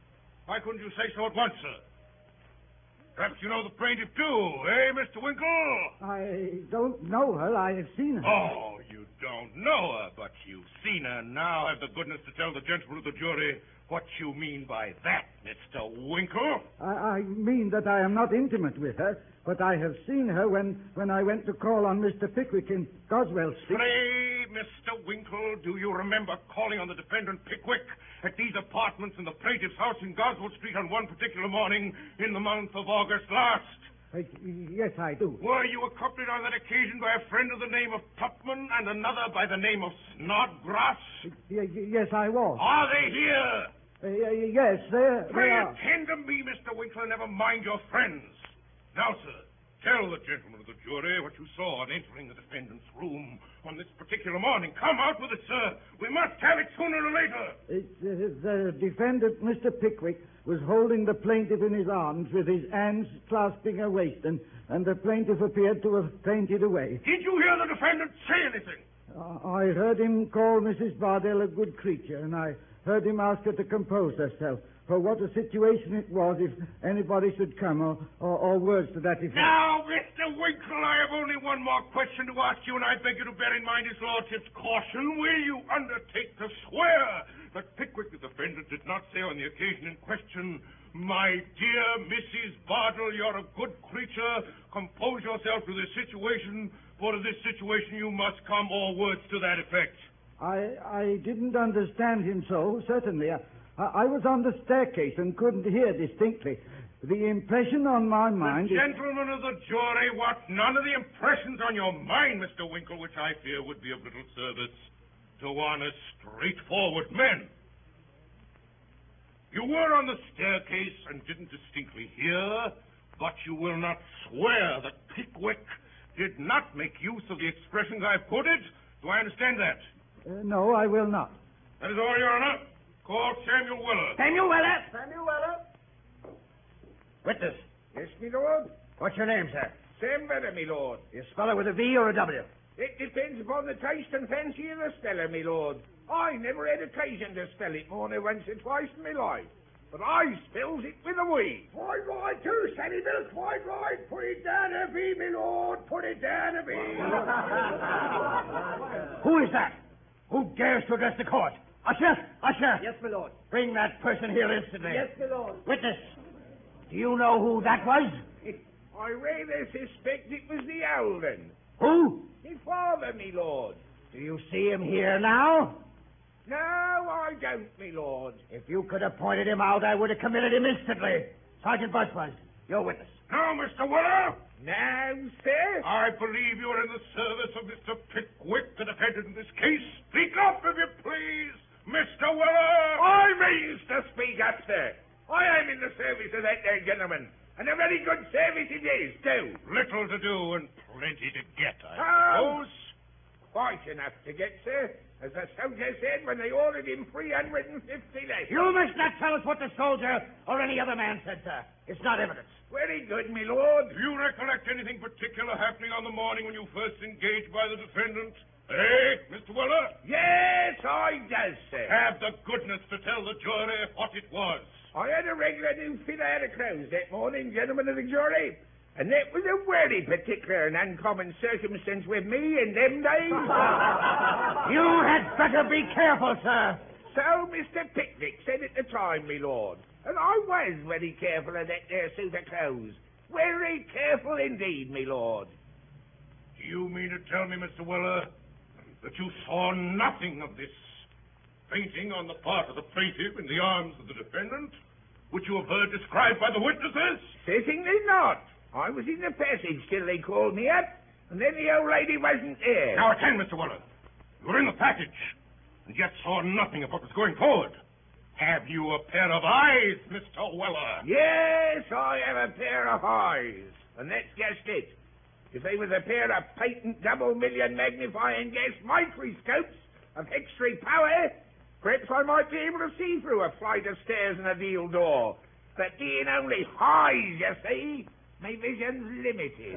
Why couldn't you say so at once, sir? Perhaps you know the plaintiff, too, eh, Mister Winkle? I don't know her. I have seen her. Oh, you don't know her, but you've seen her. Now have the goodness to tell the gentlemen of the jury what you mean by that, Mister Winkle. I, I mean that I am not intimate with her, but I have seen her when, when I went to call on Mister Pickwick in Goswell Street. Pray, Mister Winkle, do you remember calling on the defendant Pickwick at these apartments in the plaintiff's house in Goswell Street on one particular morning in the month of August last? Uh, yes, I do. Were you accompanied on that occasion by a friend of the name of Tupman and another by the name of Snodgrass? Uh, y- yes, I was. Are they here? Uh, y- yes, they, they Pray are. attend to me, Mister Winkler, never mind your friends. Now, sir, Tell the gentlemen of the jury what you saw on entering the defendant's room on this particular morning. Come out with it, sir. We must have it sooner or later. It, uh, the defendant, Mister Pickwick, was holding the plaintiff in his arms with his hands clasping her waist, and, and the plaintiff appeared to have fainted away. Did you hear the defendant say anything? Uh, I heard him call Missus Bardell a good creature, and I heard him ask her to compose herself. For what a situation it was if anybody should come, or, or, or words to that effect. Now, Mister Winkle, I have only one more question to ask you, and I beg you to bear in mind his lordship's caution. Will you undertake to swear that Pickwick, the defendant, did not say on the occasion in question, "My dear Missus Bardell, you're a good creature. Compose yourself to this situation, for to this situation you must come," or words to that effect? I, I didn't understand him so, certainly. I, I was on the staircase and couldn't hear distinctly. The impression on my mind... The is... gentlemen of the jury want none of the impressions on your mind, Mister Winkle, which I fear would be of little service to honest, straightforward men. You were on the staircase and didn't distinctly hear, but you will not swear that Pickwick did not make use of the expressions I've quoted. Do I understand that? Uh, no, I will not. That is all, Your Honor. Call Samuel Weller. Samuel Weller! Samuel Weller? Witness. Yes, me lord? What's your name, sir? Sam Weller, me lord. You spell it with a V or a W? It depends upon the taste and fancy of the speller, me lord. I never had occasion to spell it more than once or twice in my life. But I spells it with a V. Quite right, too, Sammy Bill. Quite right. Put it down a V, me lord. Put it down a V. Who is that? Who dares to address the court? Usher! Usher! Yes, my lord. Bring that person here instantly. Yes, my lord. Witness, do you know who that was? I rather suspect it was the Alden. Who? Me father, me lord. Do you see him here now? No, I don't, me lord. If you could have pointed him out, I would have committed him instantly. Sergeant Busbuzz, your witness. Now, Mister Weller. Now, sir? I believe you're in the service of Mister Pickwick, the defendant in this case. Speak up, if you please, Mister Weller. I means to speak up, sir. I am in the service of that there gentleman. And a very good service it is, too. Little to do and plenty to get, I Oh, suppose. Quite enough to get, sir. As the soldier said when they ordered him three hundred fifty less. You must not tell us what the soldier or any other man said, sir. It's not evidence. Very good, me lord. Do you recollect anything particular happening on the morning when you first engaged by the defendant? Eh, Mister Weller? Yes, I does, sir. Have the goodness to tell the jury what it was. I had a regular new fit out of clothes that morning, gentlemen of the jury. And that was a very particular and uncommon circumstance with me in them days. You had better be careful, sir. So Mister Pickwick said at the time, me lord. And I was very careful of that there suit of clothes. Very careful indeed, me lord. Do you mean to tell me, Mister Weller, that you saw nothing of this fainting on the part of the plaintiff in the arms of the defendant, which you have heard described by the witnesses? Certainly not. I was in the passage till they called me up, and then the old lady wasn't there. Now attend, Mister Weller. You were in the passage, and yet saw nothing of what was going forward. Have you a pair of eyes, Mister Weller? Yes, I have a pair of eyes, and that's just it. If they was a pair of patent double million magnifying gas microscopes of extra power, perhaps I might be able to see through a flight of stairs and a deal door. But being only eyes, you see, my vision's limited.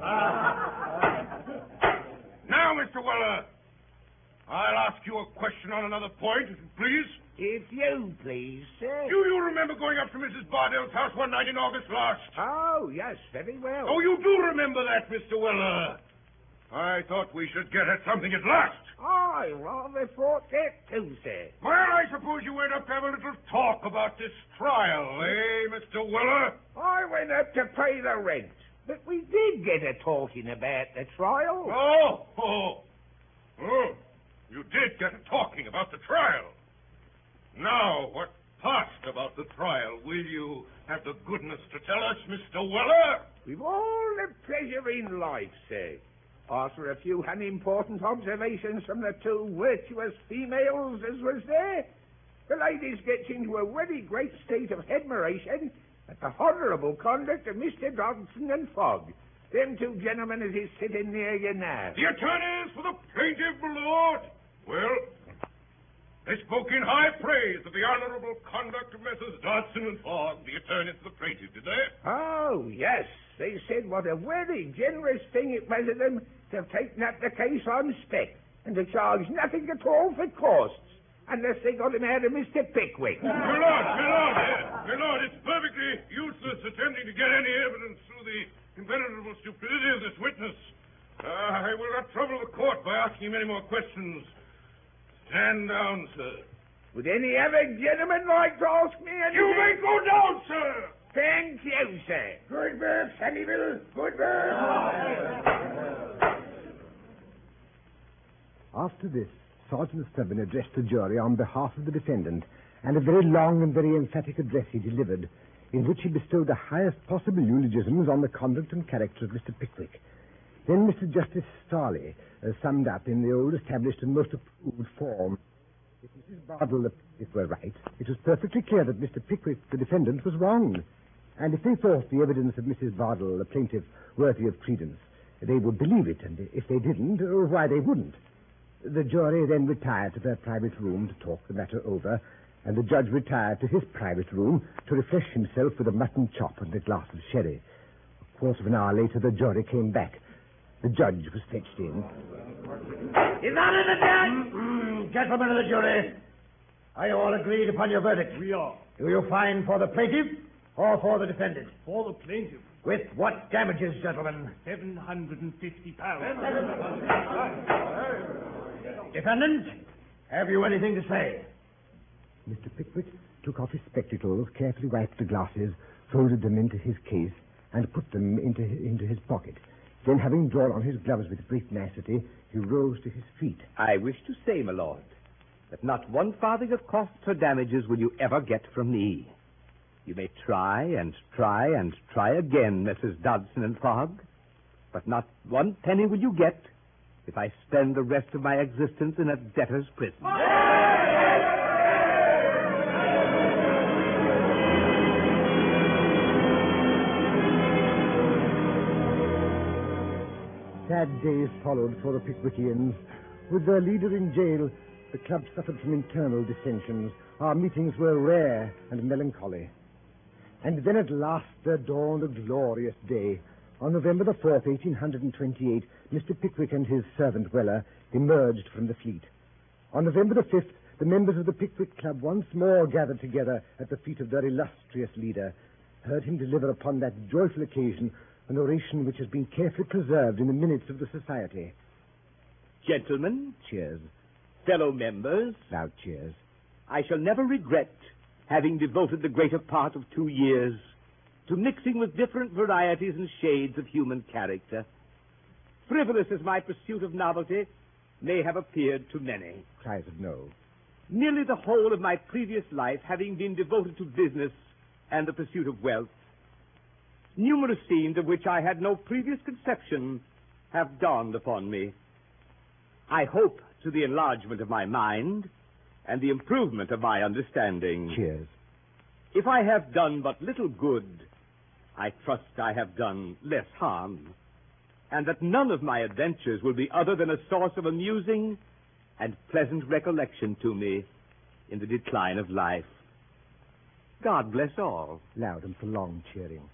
Now, Mister Weller, I'll ask you a question on another point, if you please. If you please, sir. Do you remember going up to Missus Bardell's house one night in August last? Oh, yes, very well. Oh, you do remember that, Mister Weller. I thought we should get at something at last. I rather thought that too, sir. Well, I suppose you went up to have a little talk about this trial, eh, Mister Weller? I went up to pay the rent, but we did get a talking about the trial. Oh, oh, oh, you did get a talking about the trial. Now, what passed about the trial? Will you have the goodness to tell us, Mister Weller? With all the pleasure in life, sir. After a few unimportant observations from the two virtuous females as was there, the ladies gets into a very great state of admiration at the honourable conduct of Mister Dodson and Fogg, Them two gentlemen as is sitting near you now. The attorneys for the plaintiff, my lord. Well, they spoke in high praise of the honorable conduct of Messrs. Dodson and Fogg, the attorneys for the plaintiff, did they? Oh, yes. They said what a very generous thing it was of them to have taken up the case on spec and to charge nothing at all for costs, unless they got him out of Mister Pickwick. My lord, my lord, my lord, it's perfectly useless attempting to get any evidence through the impenetrable stupidity of this witness. Uh, I will not trouble the court by asking him any more questions. Stand down, sir. Would any other gentleman like to ask me anything? You may go down, sir. Thank you, sir. Good work, Sandyville. Good work. After this, Sergeant Stubbin addressed the jury on behalf of the defendant, and a very long and very emphatic address he delivered, in which he bestowed the highest possible eulogisms on the conduct and character of Mister Pickwick. Then Mister Justice Starley uh, summed up in the old established and most approved form. If Missus Bardell, the plaintiff, were right, it was perfectly clear that Mister Pickwick, the defendant, was wrong. And if they thought the evidence of Missus Bardell, the plaintiff, worthy of credence, they would believe it, and if they didn't, uh, why they wouldn't. The jury then retired to their private room to talk the matter over, and the judge retired to his private room to refresh himself with a mutton chop and a glass of sherry. A quarter of an hour later, the jury came back. The judge was fetched in. Is that in the judge? Mm-hmm. Gentlemen of the jury, are you all agreed upon your verdict? We are. Do you find for the plaintiff or for the defendant? For the plaintiff. With what damages, gentlemen? Seven hundred and fifty pounds. Defendant, have you anything to say? Mister Pickwick took off his spectacles, carefully wiped the glasses, folded them into his case, and put them into, into his pocket. Then, having drawn on his gloves with great nicety, he rose to his feet. I wish to say, my lord, that not one farthing of costs or damages will you ever get from me. You may try and try and try again, Messrs. Dodson and Fogg, but not one penny will you get if I spend the rest of my existence in a debtor's prison. Sad days followed for the Pickwickians. With their leader in jail, the club suffered from internal dissensions. Our meetings were rare and melancholy. And then at last there dawned a glorious day. On November the fourth, eighteen twenty-eight, Mister Pickwick and his servant Weller emerged from the fleet. On November the fifth, the members of the Pickwick Club once more gathered together at the feet of their illustrious leader, heard him deliver upon that joyful occasion an oration which has been carefully preserved in the minutes of the society. Gentlemen, Cheers. fellow members, Loud cheers. I shall never regret having devoted the greater part of two years to mixing with different varieties and shades of human character. Frivolous as my pursuit of novelty may have appeared to many. Cries of no. Nearly the whole of my previous life having been devoted to business and the pursuit of wealth, numerous scenes of which I had no previous conception have dawned upon me. I hope to the enlargement of my mind and the improvement of my understanding. Cheers. If I have done but little good, I trust I have done less harm, and that none of my adventures will be other than a source of amusing and pleasant recollection to me in the decline of life. God bless all. Loud and prolonged cheering.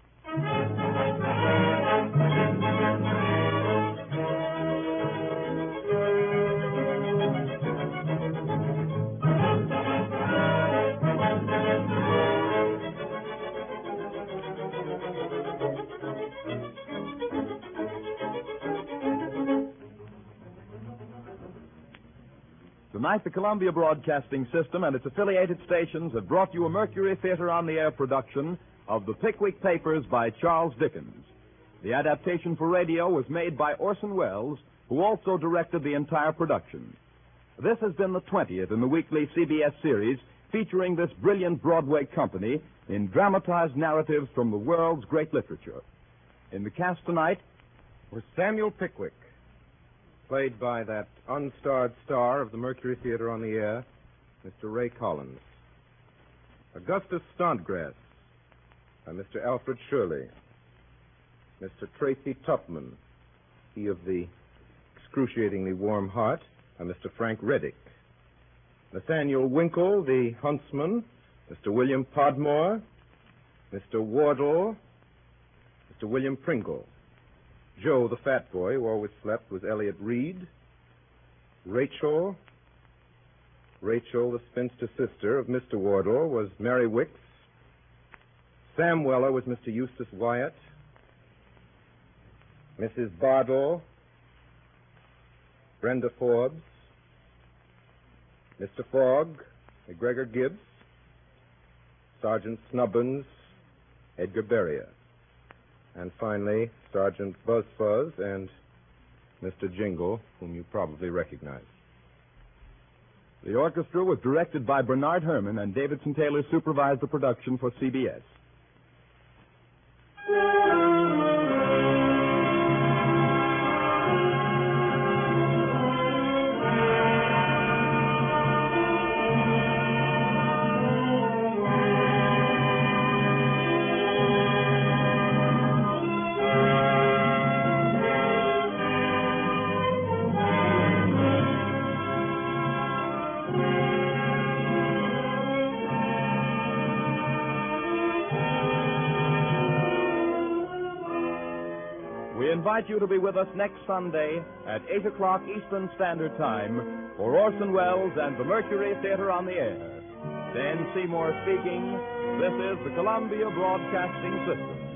Tonight, the Columbia Broadcasting System and its affiliated stations have brought you a Mercury Theater on the Air production of The Pickwick Papers by Charles Dickens. The adaptation for radio was made by Orson Welles, who also directed the entire production. This has been the twentieth in the weekly C B S series featuring this brilliant Broadway company in dramatized narratives from the world's great literature. In the cast tonight was Samuel Pickwick, played by that unstarred star of the Mercury Theater on the Air, Mister Ray Collins. Augustus Snodgrass, by Mister Alfred Shirley. Mister Tracy Tupman, he of the excruciatingly warm heart, and Mister Frank Reddick. Nathaniel Winkle, the huntsman, Mister William Podmore, Mister Wardle, Mister William Pringle. Joe, the fat boy who always slept, was Elliot Reed. Rachel, Rachel, the spinster sister of Mister Wardle, was Mary Wicks. Sam Weller was Mister Eustace Wyatt. Missus Bardell, Brenda Forbes, Mister Fogg, McGregor Gibbs, Sergeant Snubbins, Edgar Beria, and finally Sergeant Buzzfuzz and Mister Jingle, whom you probably recognize. The orchestra was directed by Bernard Herrmann, and Davidson Taylor supervised the production for C B S. We invite you to be with us next Sunday at eight o'clock Eastern Standard Time for Orson Welles and the Mercury Theater on the Air. Dan Seymour speaking. This is the Columbia Broadcasting System.